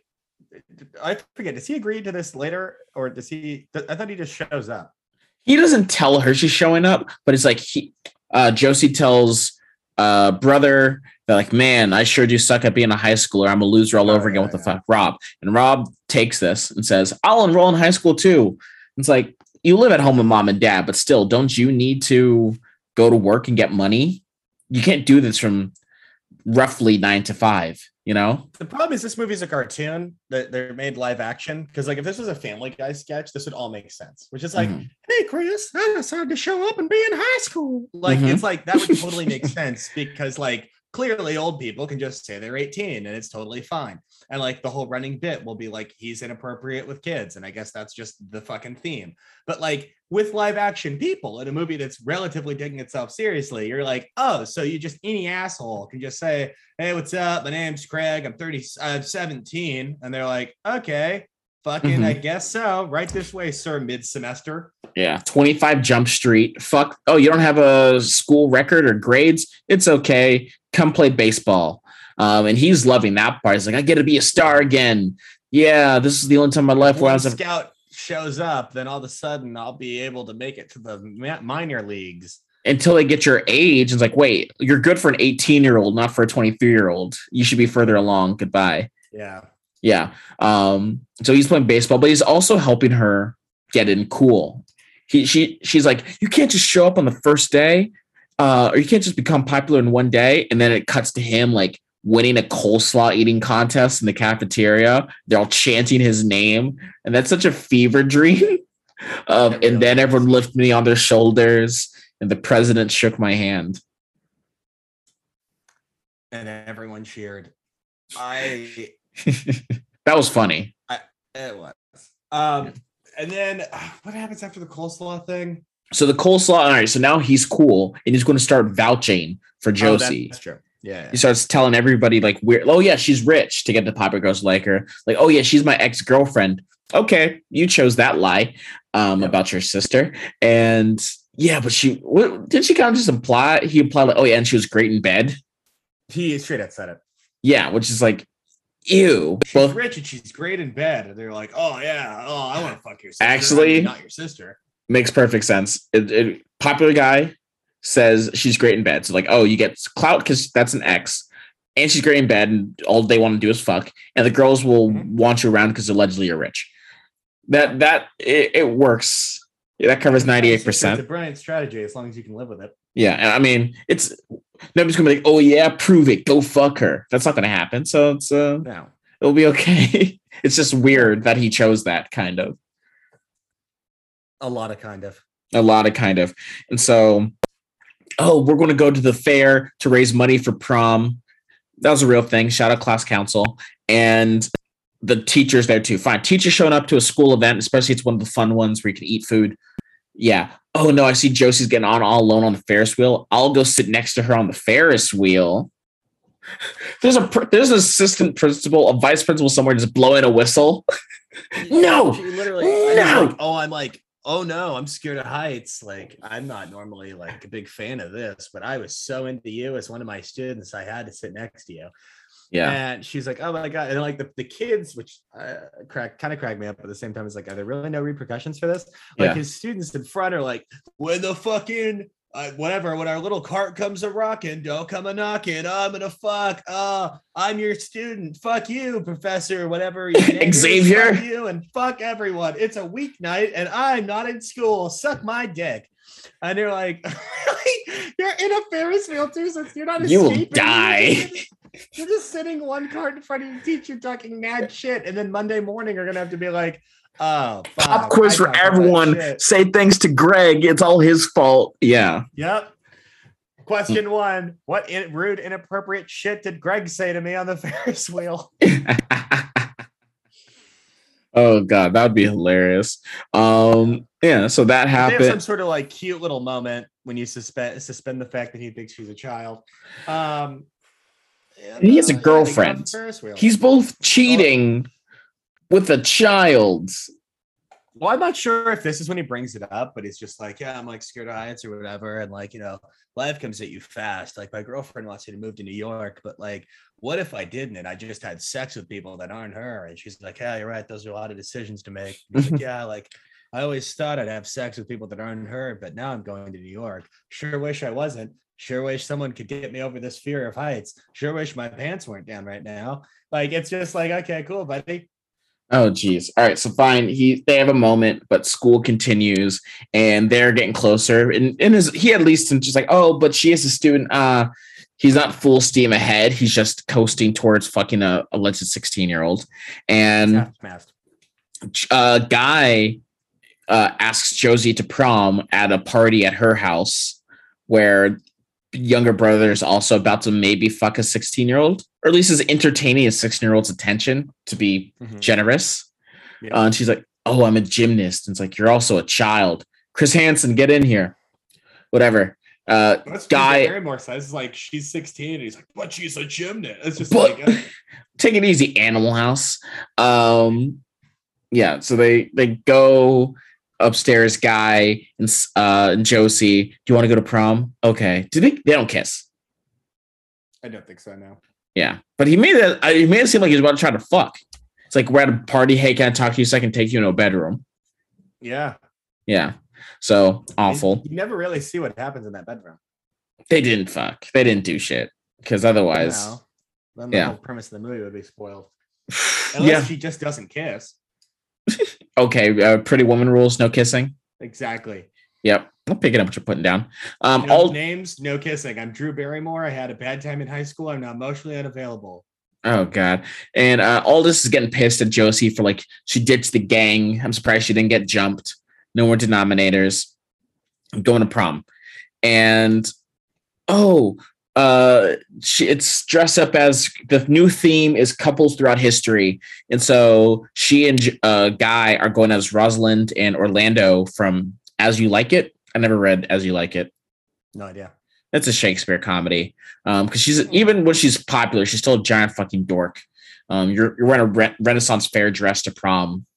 I forget, does he agree to this later? Or does he, I thought he just shows up. He doesn't tell her she's showing up, but it's like, he, uh, Josie tells uh, brother, they're like, man, I sure do suck at being a high schooler. I'm a loser all oh, over again. Yeah, what the yeah. fuck? Rob. And Rob takes this and says, I'll enroll in high school too. It's like, you live at home with mom and dad, but still, don't you need to go to work and get money? You can't do this from roughly nine to five, you know? The problem is this movie's a cartoon that they're made live action. Because like if this was a Family Guy sketch, this would all make sense. Which is like, mm-hmm. hey, Chris, I decided to show up and be in high school. Like, mm-hmm. it's like, that would totally make sense because like, clearly old people can just say they're eighteen and it's totally fine. And like the whole running bit will be like, he's inappropriate with kids. And I guess that's just the fucking theme. But like with live action people in a movie that's relatively taking itself seriously, you're like, oh, so you just any asshole can just say, hey, what's up? My name's Craig. I'm thirty, I'm seventeen. And they're like, okay, fucking, mm-hmm. I guess so. Right this way, sir, mid-semester. Yeah, twenty-five Jump Street. Fuck. Oh, you don't have a school record or grades? It's okay. Come play baseball. Um, and he's loving that part. He's like, I get to be a star again. Yeah, this is the only time in my life where I was a scout shows up. Then all of a sudden, I'll be able to make it to the minor leagues. Until they get your age, it's like, wait, you're good for an eighteen-year-old, not for a twenty-three-year-old. You should be further along. Goodbye. Yeah. Yeah. Um, so he's playing baseball, but he's also helping her get in cool. He, she, she's like, you can't just show up on the first day, uh, or you can't just become popular in one day. And then it cuts to him like winning a coleslaw eating contest in the cafeteria. They're all chanting his name, and that's such a fever dream. Of, really and then everyone lifted me on their shoulders, and the president shook my hand, and everyone cheered. I. That was funny. I, it was. Um, and then uh, what happens after the coleslaw thing? So the coleslaw. All right. So now he's cool, and he's going to start vouching for Josie. Oh, that's true. Yeah, yeah. He starts telling everybody like, "We're oh yeah, she's rich," to get the popular girls to like her. Like, oh yeah, she's my ex girlfriend. Okay, you chose that lie um, yep. about your sister, and yeah, but she what, did she kind of just imply? He implied like, oh yeah, and she was great in bed. He straight up said it. Yeah, which is like. Ew. She's well, rich and she's great in bed. And they're like, oh, yeah. Oh, I want to fuck your sister. Actually, not your sister. Makes perfect sense. It, it, popular guy says she's great in bed. So, like, oh, you get clout because that's an ex. And she's great in bed. And all they want to do is fuck. And the girls will mm-hmm. want you around because allegedly you're rich. That, that, it, it works. Yeah, that covers ninety-eight percent. It's a brilliant strategy as long as you can live with it. Yeah. And I mean, it's. Nobody's gonna be like, oh yeah, prove it, go fuck her. That's not gonna happen. So it's uh no. It'll be okay. It's just weird that he chose that kind of. A lot of kind of. A lot of kind of. And so, oh, we're gonna go to the fair to raise money for prom. That was a real thing. Shout out class council. And the teachers there too. Fine. Teachers showing up to a school event, especially it's one of the fun ones where you can eat food. Yeah. Oh no, I see Josie's getting on all alone on the Ferris wheel. I'll go sit next to her on the Ferris wheel. There's a there's an assistant principal, a vice principal somewhere just blowing a whistle. No, She literally, no. like, oh, I'm like, oh no, I'm scared of heights. Like, I'm not normally like a big fan of this, but I was so into you as one of my students, I had to sit next to you. Yeah. And she's like, oh my God. And like the, the kids, which uh, crack kind of cracked me up at the same time, is like, are there really no repercussions for this? Like Yeah. his students in front are like, when the fucking uh, whatever, when our little cart comes a rocking, don't come a knocking. I'm gonna fuck. Uh, I'm your student. Fuck you, professor. Whatever. Your name is, Xavier. fuck you and fuck everyone. It's a weeknight and I'm not in school. Suck my dick. And they're like, you're in a Ferris wheel too, so you're not You will escaping. die. You're just, you're just sitting one cart in front of your teacher talking mad shit, and then Monday morning you're gonna have to be like, oh, fuck, Pop quiz I for talked all that everyone. shit. Say thanks to Greg. It's all his fault. Yeah. Yep. Question one: what in- rude, inappropriate shit did Greg say to me on the Ferris wheel? Oh god, that would be hilarious. Um, yeah. So that They have some happened. sort of like cute little moment when you suspend suspend the fact that he thinks she's a child. Um, and, He has a uh, yeah, they get off the girlfriend. Ferris wheel. He's both cheating with a child. Well, I'm not sure if this is when he brings it up, but he's just like, yeah, I'm like scared of heights or whatever. And like, you know, life comes at you fast. Like my girlfriend wants me to move to New York, but like, what if I didn't? And I just had sex with people that aren't her. And she's like, yeah, you're right. Those are a lot of decisions to make. And he's like, yeah, like I always thought I'd have sex with people that aren't her, but now I'm going to New York. Sure wish I wasn't. Sure wish someone could get me over this fear of heights. Sure wish my pants weren't down right now. Like, it's just like, okay, cool, buddy. Oh geez. All right. So fine. He they have a moment, but school continues and they're getting closer. And, and his, he at least is just like, oh, but she is a student. Uh, he's not full steam ahead. He's just coasting towards fucking a alleged sixteen year old. And uh, Guy uh, asks Josie to prom at a party at her house where younger brother is also about to maybe fuck a sixteen year old, or at least is entertaining a sixteen year old's attention to be Mhm. generous. Yeah. Uh, and she's like, oh, I'm a gymnast. And it's like, you're also a child. Chris Hansen, get in here. Whatever. Uh, That's Guy, Barrymore says like she's sixteen and he's like, but she's a gymnast. It's just But- like, uh, take it easy, Animal House. Um, yeah, so they they go upstairs. Guy and uh, and Josie, do you want to go to prom? Okay. Do they? They don't kiss. I don't think so. No. Yeah, but he made it. He made it seem like he was about to try to fuck. It's like we're at a party. Hey, can I talk to you so I can take you into a bedroom? Yeah. Yeah. So awful. You never really see what happens in that bedroom. They didn't fuck. They didn't do shit because otherwise, No. Then the yeah. whole premise of the movie would be spoiled. Unless yeah. she just doesn't kiss. Okay. Uh, Pretty Woman rules. No kissing. Exactly. Yep. I'm picking up what you're putting down. Um, You know, all names, no kissing. I'm Drew Barrymore. I had a bad time in high school. I'm now emotionally unavailable. Oh god. And uh Aldous is getting pissed at Josie for like she ditched the gang. I'm surprised she didn't get jumped. No more denominators. I'm going to prom. And oh, uh she it's dressed up as the new theme is couples throughout history. And so she and uh Guy are going as Rosalind and Orlando from As You Like It. I never read As You Like It. No idea. It's a Shakespeare comedy. Um, because she's even when she's popular, she's still a giant fucking dork. Um, you're you're wearing a re- Renaissance fair dress to prom.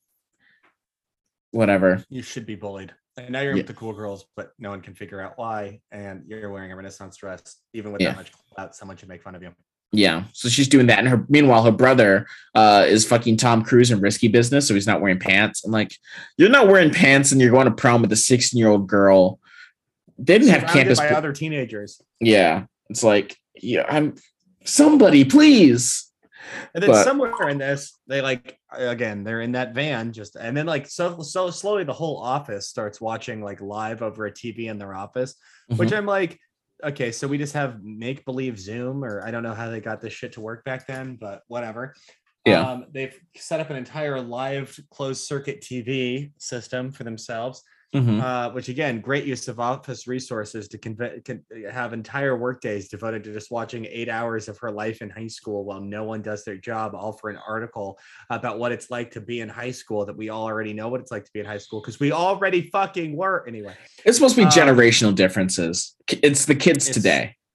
Whatever. You should be bullied. And now you're Yeah. with the cool girls, but no one can figure out why. And you're wearing a Renaissance dress, even with Yeah. that much clout, someone should make fun of you. Yeah. So she's doing that, and her meanwhile, her brother uh is fucking Tom Cruise in Risky Business, so he's not wearing pants. I'm like, you're not wearing pants, and you're going to prom with a sixteen year old girl. They didn't have Surrounded campus. by other teenagers. Yeah. It's like, yeah, I'm somebody, please. And then But- somewhere in this, they like again, they're in that van just and then like so so slowly the whole office starts watching like live over a T V in their office, which Mhm. I'm like, okay, so we just have make believe Zoom, or I don't know how they got this shit to work back then, but whatever. Yeah. Um, they've set up an entire live closed circuit T V system for themselves. Mhm. Uh, which again, great use of office resources to conve- con- have entire workdays devoted to just watching eight hours of her life in high school while no one does their job, all for an article about what it's like to be in high school that we all already know what it's like to be in high school because we already fucking were anyway. It's supposed to be Um, generational differences. It's the kids it's- today.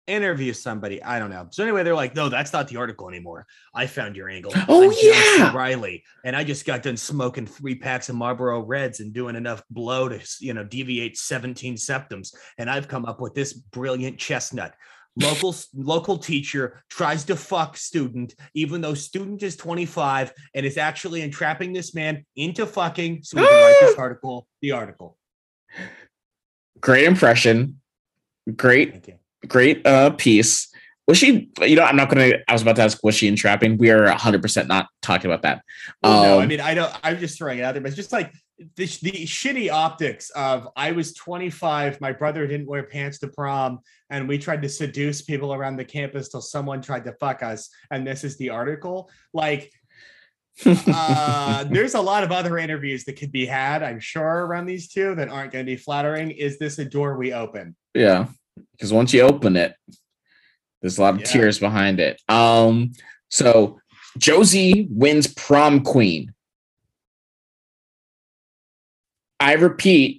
interview somebody. I don't know. So anyway, they're like, no, that's not the article anymore. I found your angle. Oh, I'm John yeah. C. Riley, and I just got done smoking three packs of Marlboro Reds and doing enough blow to, you know, deviate seventeen septums. And I've come up with this brilliant chestnut. Local local teacher tries to fuck student, even though student is twenty-five and is actually entrapping this man into fucking so we can write this article, the article. Great impression. Great. Thank you. Great uh, piece. Was she, you know, I'm not going to, I was about to ask, was she entrapping? We are one hundred percent not talking about that. Well, um, no, I mean, I don't, I'm just throwing it out there, but it's just like the, the shitty optics of I was twenty-five, my brother didn't wear pants to prom, and we tried to seduce people around the campus till someone tried to fuck us. And this is the article. Like, uh, there's a lot of other interviews that could be had, I'm sure, around these two that aren't going to be flattering. Is this a door we open? Yeah. Because once you open it, there's a lot of Yeah. tears behind it. Um, so Josie wins prom queen. I repeat,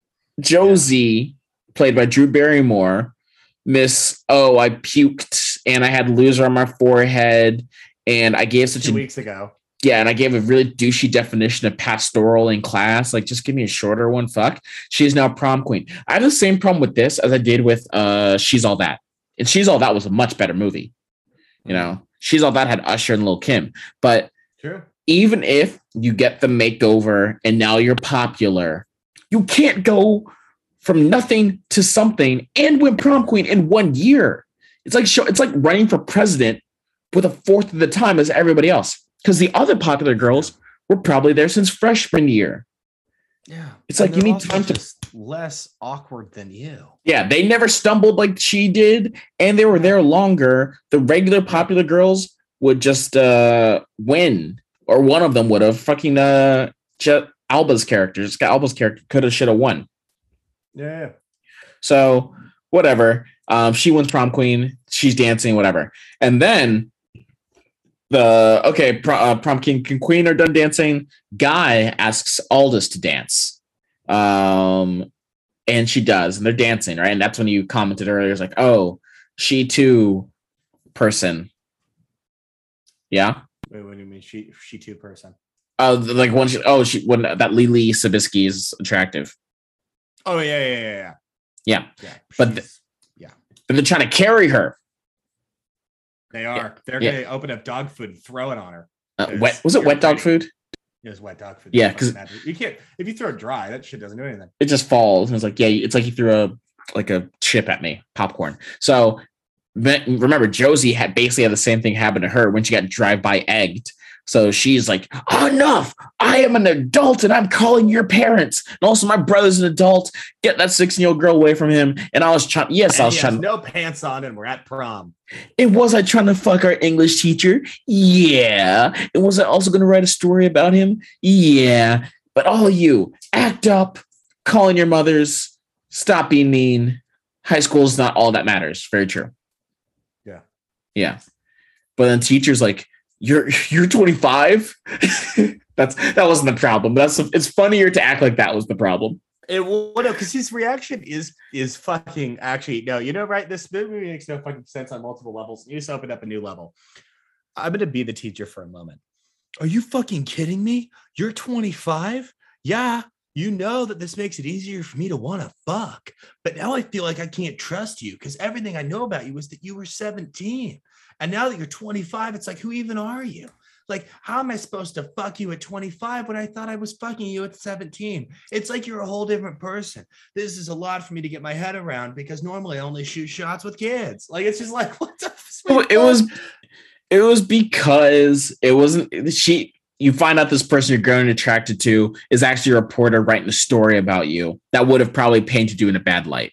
Josie, played by Drew Barrymore, Miss, oh, I puked and I had loser on my forehead. And I gave such Two a weeks ago. Yeah, and I gave a really douchey definition of pastoral in class. Like, just give me a shorter one. Fuck. She's now prom queen. I have the same problem with this as I did with uh, She's All That. And She's All That was a much better movie. You know, She's All That had Usher and Lil' Kim. But True. even if you get the makeover and now you're popular, you can't go from nothing to something and win prom queen in one year. It's like show, it's like running for president with a fourth of the time as everybody else. Because the other popular girls were probably there since freshman year. Yeah. It's like you need time to less awkward than you. Yeah, they never stumbled like she did, and they were there longer. The regular popular girls would just uh, win, or one of them would have. Fucking uh, Jet Alba's character, Jessica Alba's character, could have, should have won. Yeah. So whatever. Um, she wins prom queen. She's dancing, whatever, and then. The okay, prom, uh, prom king and queen are done dancing. Guy asks Aldous to dance, um, and she does, and they're dancing, right? And that's when you commented earlier, it's like, oh, she too, person, yeah. Wait, what do you mean? She she too person? Oh, uh, like when she, oh, she when that Lily Sabisky is attractive. Oh yeah, yeah, yeah, yeah. Yeah, yeah. but th- yeah, but they're trying to carry her. They are. Yeah. They're Yeah. going to open up dog food and throw it on her. Uh, wet was it wet dog food? It was wet dog food. Yeah, because you can't if you throw it dry, that shit doesn't do anything. It just falls. And it's like, yeah, it's like you threw a like a chip at me, popcorn. So remember, Josie had basically had the same thing happen to her when she got drive-by egged. So she's like, enough! I am an adult and I'm calling your parents. And also my brother's an adult. Get that sixteen-year-old girl away from him. And I was trying, yes, and I was he trying. Has no pants on and we're at prom. And was I trying to fuck our English teacher? Yeah. And was I also going to write a story about him? Yeah. But all of you, act up, calling your mothers, stop being mean. High school is not all that matters. Very true. Yeah. Yeah. But then teachers like, You're you're twenty-five. That's that wasn't the problem. That's it's funnier to act like that was the problem. It would because his reaction is is fucking actually no. You know, right? This movie makes no fucking sense on multiple levels. You just opened up a new level. I'm gonna be the teacher for a moment. Are you fucking kidding me? You're twenty-five? Yeah. You know that this makes it easier for me to want to fuck. But now I feel like I can't trust you because everything I know about you was that you were seventeen. And now that you're twenty-five, it's like, who even are you? Like, how am I supposed to fuck you at twenty-five when I thought I was fucking you at seventeen? It's like you're a whole different person. This is a lot for me to get my head around because normally I only shoot shots with kids. Like, it's just like, what the fuck? It was, it was because it wasn't, she, you find out this person you're growing attracted to is actually a reporter writing a story about you that would have probably painted you in a bad light.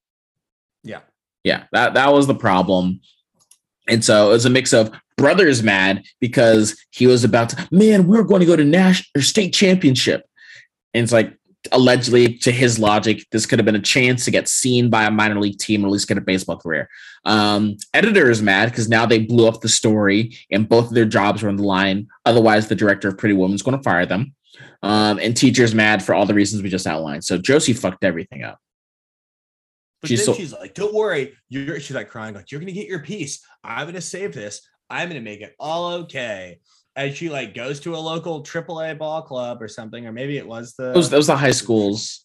Yeah. Yeah, that, that was the problem. And so it was a mix of brother's mad because he was about to, man, we were going to go to national or state championship. And it's like, allegedly, to his logic, this could have been a chance to get seen by a minor league team or at least get a baseball career. Um, editor is mad because now they blew up the story and both of their jobs were on the line. Otherwise, the director of Pretty Woman is going to fire them. Um, and teacher's mad for all the reasons we just outlined. So Josie fucked everything up. But she's then so she's like, don't worry. You're she's like crying, like, you're gonna get your piece. I'm gonna save this. I'm gonna make it all okay. And she like goes to a local triple A ball club or something, or maybe it was the it was, that was the high schools.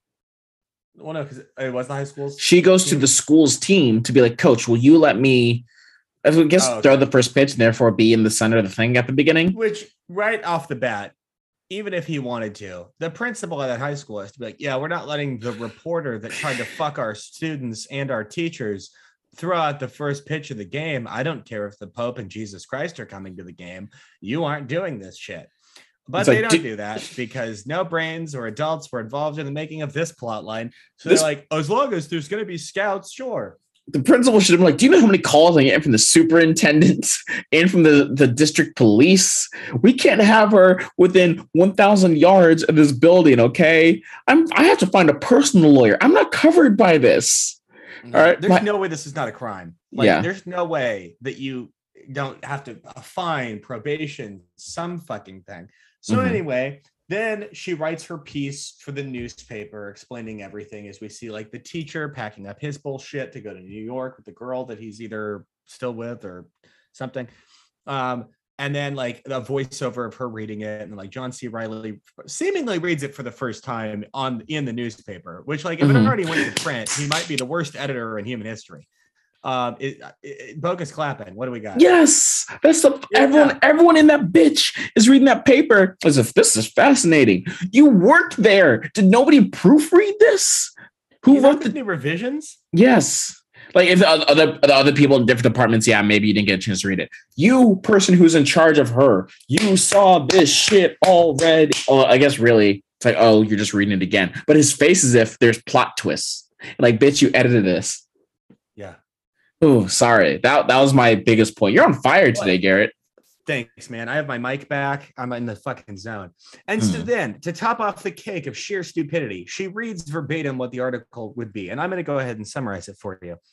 Well, no, because it was the high schools. She goes team. to the school's team to be like, Coach, will you let me, I guess, Oh, okay. throw the first pitch and therefore be in the center of the thing at the beginning? Which, right off the bat, even if he wanted to, the principal at that high school has to be like, yeah, we're not letting the reporter that tried to fuck our students and our teachers throw out the first pitch of the game. I don't care if the Pope and Jesus Christ are coming to the game. You aren't doing this shit. But it's they like, don't do that because no brains or adults were involved in the making of this plot line. So this, they're like, as long as there's going to be scouts, sure. The principal should have been like, do you know how many calls I get from the superintendent and from the, the district police? We can't have her within one thousand yards of this building, okay? I'm, I have to find a personal lawyer. I'm not covered by this. No, all right. There's My, no way this is not a crime. Like, yeah. There's no way that you don't have to a fine, probation, some fucking thing. So mm-hmm. anyway, then she writes her piece for the newspaper explaining everything as we see like the teacher packing up his bullshit to go to New York with the girl that he's either still with or something. Um, and then like a voiceover of her reading it, and like John C. Reilly seemingly reads it for the first time on in the newspaper, which like if mm-hmm. it already went to print, he might be the worst editor in human history. Um, it, it, bogus clapping. What do we got? Yes, that's the yeah. everyone. Everyone in that bitch is reading that paper as if this is fascinating. You worked there. Did nobody proofread this? Who you wrote the any revisions? Yes, like if the other the other people in different departments, yeah, maybe you didn't get a chance to read it. You, person who's in charge of her, you saw this shit already. Oh, I guess really, it's like, oh, you're just reading it again. But his face is if there's plot twists. Like, bitch, you edited this. Yeah. Oh, sorry. That that was my biggest point. You're on fire today, Garrett. Thanks, man. I have my mic back. I'm in the fucking zone. And mm. so then, to top off the cake of sheer stupidity, she reads verbatim what the article would be. And I'm going to go ahead and summarize it for you.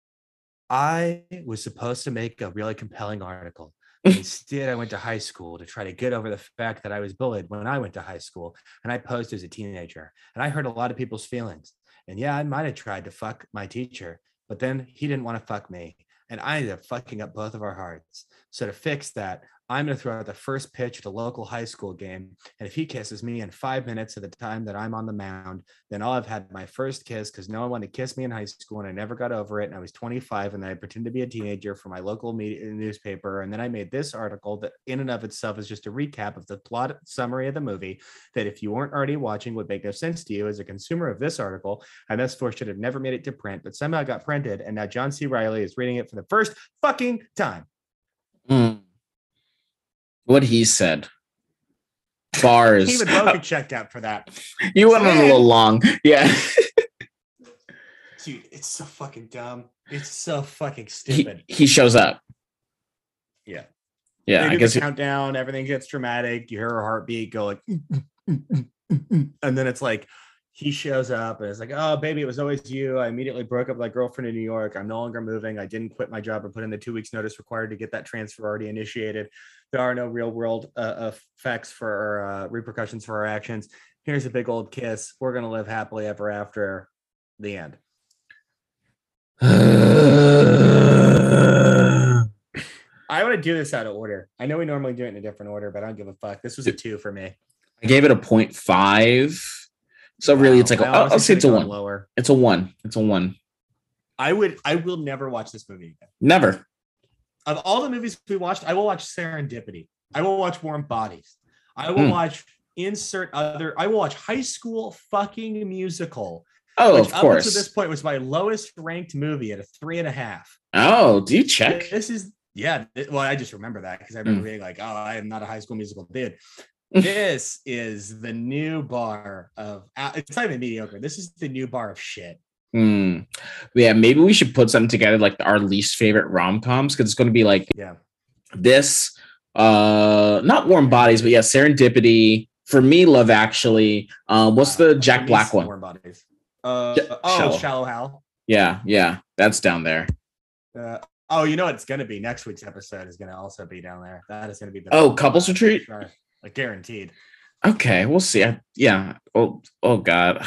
I was supposed to make a really compelling article. Instead, I went to high school to try to get over the fact that I was bullied when I went to high school. And I posed as a teenager. And I hurt a lot of people's feelings. And yeah, I might have tried to fuck my teacher. But then he didn't want to fuck me. And I ended up fucking up both of our hearts. So to fix that, I'm going to throw out the first pitch at a local high school game. And if he kisses me in five minutes of the time that I'm on the mound, then I'll have had my first kiss because no one wanted to kiss me in high school and I never got over it. And I was twenty-five and then I pretended to be a teenager for my local media, newspaper. And then I made this article that in and of itself is just a recap of the plot summary of the movie that if you weren't already watching would make no sense to you as a consumer of this article. And this for should have never made it to print, but somehow got printed. And now John C. Reilly is reading it for the first fucking time. Mm. What he said. Bars. Even Logan checked out for that. You went on a little long. Yeah. Dude, it's so fucking dumb. It's so fucking stupid. He, he shows up. Yeah. Yeah. They do I guess the countdown, everything gets dramatic. You hear her heartbeat go like, and then it's like, he shows up and it's like, oh, baby, it was always you. I immediately broke up with my girlfriend in New York. I'm no longer moving. I didn't quit my job or put in the two weeks notice required to get that transfer already initiated. There are no real world uh, effects for uh, repercussions for our actions. Here's a big old kiss. We're going to live happily ever after. The end. I want to do this out of order. I know we normally do it in a different order, but I don't give a fuck. This was a two for me. I gave it a point five. So really, wow. It's like, I'll, I'll say it's a one. Lower. It's a one. It's a one. I would, I will never watch this movie again. Never. Of all the movies we watched, I will watch Serendipity. I will watch Warm Bodies. I will mm. watch insert other, I will watch High School fucking Musical. Oh, which of course. Up to this point was my lowest ranked movie at a three and a half. Oh, do you check? This is, yeah. Well, I just remember that because I remember mm. being like, oh, I am not a High School Musical dude. This is the new bar of, it's not even mediocre. This is the new bar of shit. Mm. Yeah, maybe we should put something together like our least favorite rom-coms because it's going to be like yeah, this, uh, not Warm Bodies, but yeah, Serendipity. For me, Love Actually. Uh, what's the uh, Jack Black one? Warm Bodies. Uh, Sh- oh, Shallow. Shallow Hal. Yeah, yeah, that's down there. Uh, oh, you know what it's going to be? Next week's episode is going to also be down there. That is going to be the oh, Couples Retreat. Sure. Like guaranteed. Okay, we'll see. I, yeah. Oh, oh God.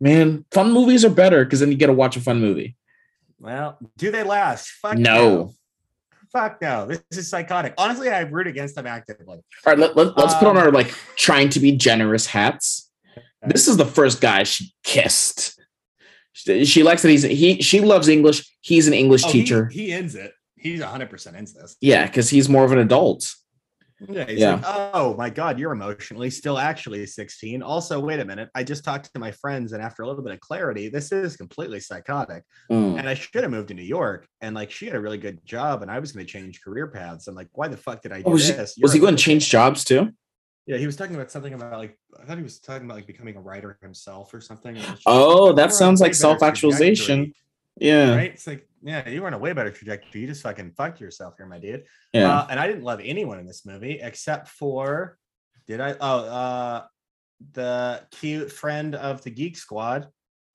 Man, fun movies are better because then you get to watch a fun movie. Well, do they last? Fuck no. no. Fuck no. This is psychotic. Honestly, I root against them actively. All right, let, let, let's um, put on our like trying to be generous hats. Okay. This is the first guy she kissed. She, she likes that he's he. She loves English. He's an English oh, teacher. He, he ends it. He's one hundred percent ends this. Yeah, because he's more of an adult. Yeah, he's yeah. Like, oh my God, you're emotionally still actually sixteen. Also, wait a minute. I just talked to my friends, and after a little bit of clarity, this is completely psychotic. Mm. And I should have moved to New York. And like, she had a really good job, and I was going to change career paths. I'm like, why the fuck did I do oh, was this? He, was he going to change jobs too? Yeah, he was talking about something about like I thought he was talking about like becoming a writer himself or something. Oh, like, that sounds like self-actualization. Yeah, right. It's like, yeah, you were on a way better trajectory. You just fucking fucked yourself here, my dude. Yeah. Uh, and I didn't love anyone in this movie except for, did I? Oh, uh, the cute friend of the Geek Squad,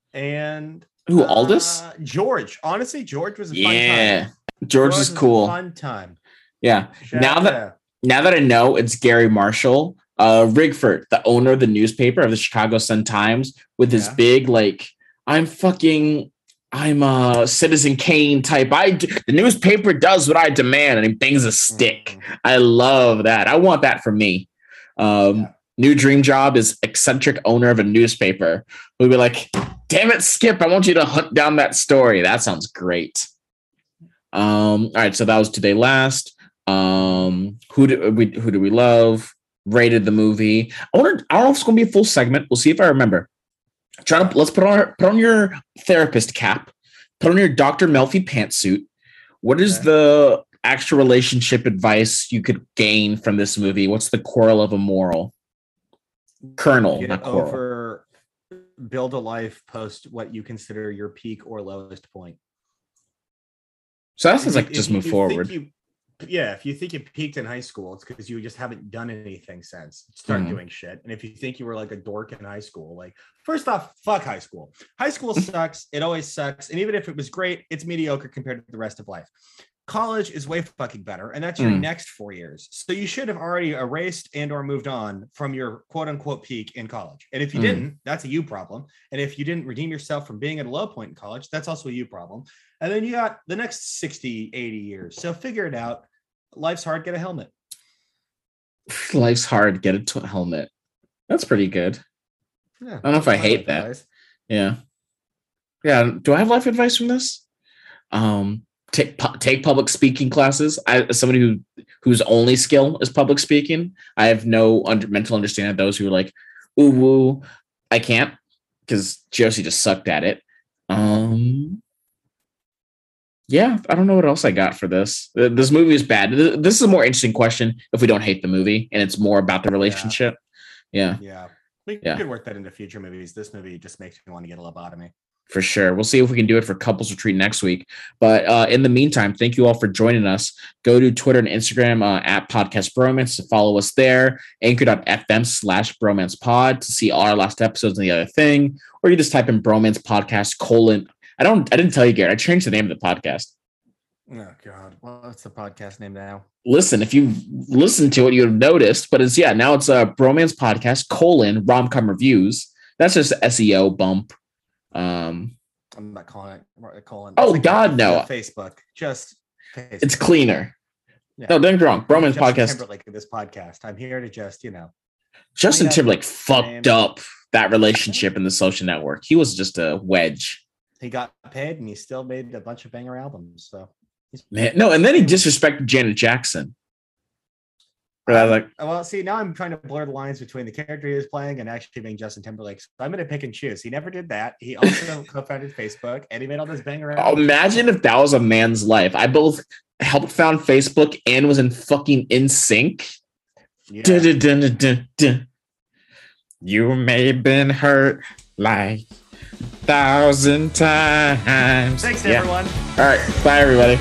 and who uh, Aldous? George. Honestly, George was a fun yeah. time. George, George is cool. Fun time. Yeah. Shout now that out. now that I know it's Gary Marshall, uh, Rigford, the owner of the newspaper of the Chicago Sun-Times, with his yeah. big like, I'm fucking. I'm a Citizen Kane type. I the newspaper does what I demand, and he bangs a stick. Mm. I love that. I want that for me. Um, yeah. New dream job is eccentric owner of a newspaper. We'll be like, damn it, Skip! I want you to hunt down that story. That sounds great. Um, all right, so that was Today Last. Um, who do we who do we love? Rated the movie. I wonder. I don't know if it's going to be a full segment. We'll see if I remember. Try to let's put on put on your therapist cap, put on your Doctor Melfi pantsuit. What is okay. the actual relationship advice you could gain from this movie? What's the quarrel of a moral? Kernel, Get not quarrel. Over, build a life post what you consider your peak or lowest point. So that sounds like just move forward. You, yeah, if you think you peaked in high school, it's because you just haven't done anything since. Start mm-hmm. doing shit. And if you think you were like a dork in high school, like first off, fuck high school. High school sucks. It always sucks. And even if it was great, it's mediocre compared to the rest of life. College is way fucking better, and that's your mm. next four years. So you should have already erased and or moved on from your quote unquote peak in college. And if you mm. didn't, that's a you problem. And if you didn't redeem yourself from being at a low point in college, that's also a you problem. And then you got the next sixty, eighty years. So figure it out. Life's hard, get a helmet. Life's hard, get a t- helmet. That's pretty good. Yeah, I don't know if I hate that. Advice. Yeah. Yeah. Do I have life advice from this? Um, take pu- take public speaking classes. I, as somebody who whose only skill is public speaking, I have no under, mental understanding of those who are like, ooh, woo, I can't, because Josie just sucked at it. Um, yeah, I don't know what else I got for this. This movie is bad. This is a more interesting question if we don't hate the movie and it's more about the relationship. Yeah. Yeah. yeah. We yeah. could work that into future movies. This movie just makes me want to get a lobotomy. For sure. We'll see if we can do it for Couples Retreat next week. But uh, in the meantime, thank you all for joining us. Go to Twitter and Instagram uh, at Podcast Bromance to follow us there. Anchor.fm slash bromance pod to see all our last episodes and the other thing. Or you just type in bromance podcast colon. I don't, I didn't tell you, Garrett. I changed the name of the podcast. Oh, God. Well, what's the podcast name now? Listen, if you've listened to it, you have noticed. But it's, yeah, now it's a bromance podcast colon rom-com reviews. That's just an S E O bump. Um, I'm not calling it calling. Oh God, no! Facebook, just Facebook. It's cleaner. Yeah. No, don't get me wrong. Bromance Justin podcast. Timberlake in this podcast. I'm here to just you know. Justin Timberlake fucked up that relationship in the Social Network. He was just a wedge. He got paid, and he still made a bunch of banger albums. So, man, no, and then he disrespected Janet Jackson. Um, like, well, see, now I'm trying to blur the lines between the character he was playing and actually being Justin Timberlake. So I'm going to pick and choose. He never did that. He also co-founded Facebook, and he made all this banger. Oh, imagine if that was a man's life. I both helped found Facebook and was in fucking In Sync. Yeah. Dun, dun, dun, dun, dun, dun. You may have been hurt like a thousand times. Thanks, yeah. everyone. All right. Bye, everybody.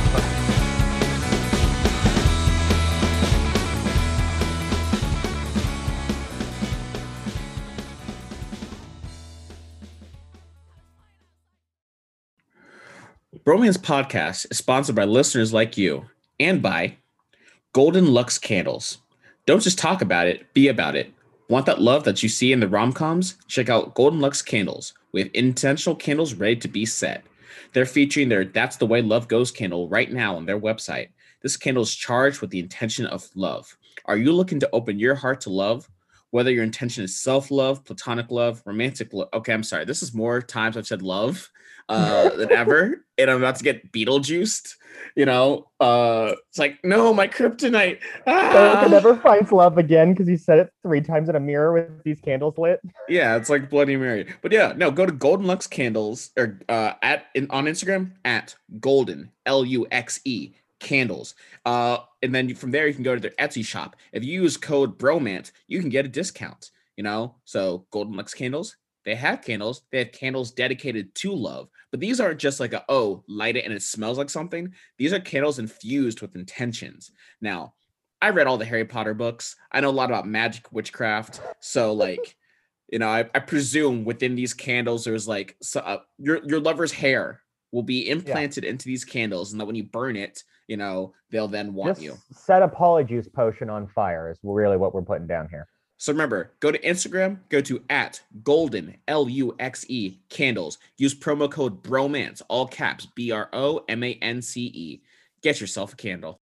Bromance Podcast is sponsored by listeners like you and by Golden Lux Candles. Don't just talk about it, be about it. Want that love that you see in the rom-coms? Check out Golden Lux Candles. We have intentional candles ready to be set. They're featuring their That's the Way Love Goes candle right now on their website. This candle is charged with the intention of love. Are you looking to open your heart to love? Whether your intention is self-love, platonic love, romantic love. Okay, I'm sorry. This is more times I've said love uh, than ever. And I'm about to get Beetlejuiced. You know, uh, it's like, no, my kryptonite. Ah! Erica never finds love again because he said it three times in a mirror with these candles lit. Yeah, it's like Bloody Mary. But yeah, no, go to Golden Lux Candles or uh, at in, on Instagram at Golden L U X E Candles. Uh, and then from there you can go to their Etsy shop. If you use code Bromance, you can get a discount. You know, so Golden Lux Candles. They have candles. They have candles dedicated to love. But these aren't just like a, oh, light it and it smells like something. These are candles infused with intentions. Now, I read all the Harry Potter books. I know a lot about magic, witchcraft. So, like, you know, I, I presume within these candles, there's like so, uh, your your lover's hair will be implanted yeah. into these candles, and that when you burn it, you know, they'll then want Just you. Set a polyjuice potion on fire is really what we're putting down here. So remember, go to Instagram, go to at Golden L U X E Candles. Use promo code BROMANCE, all caps, B R O M A N C E. Get yourself a candle.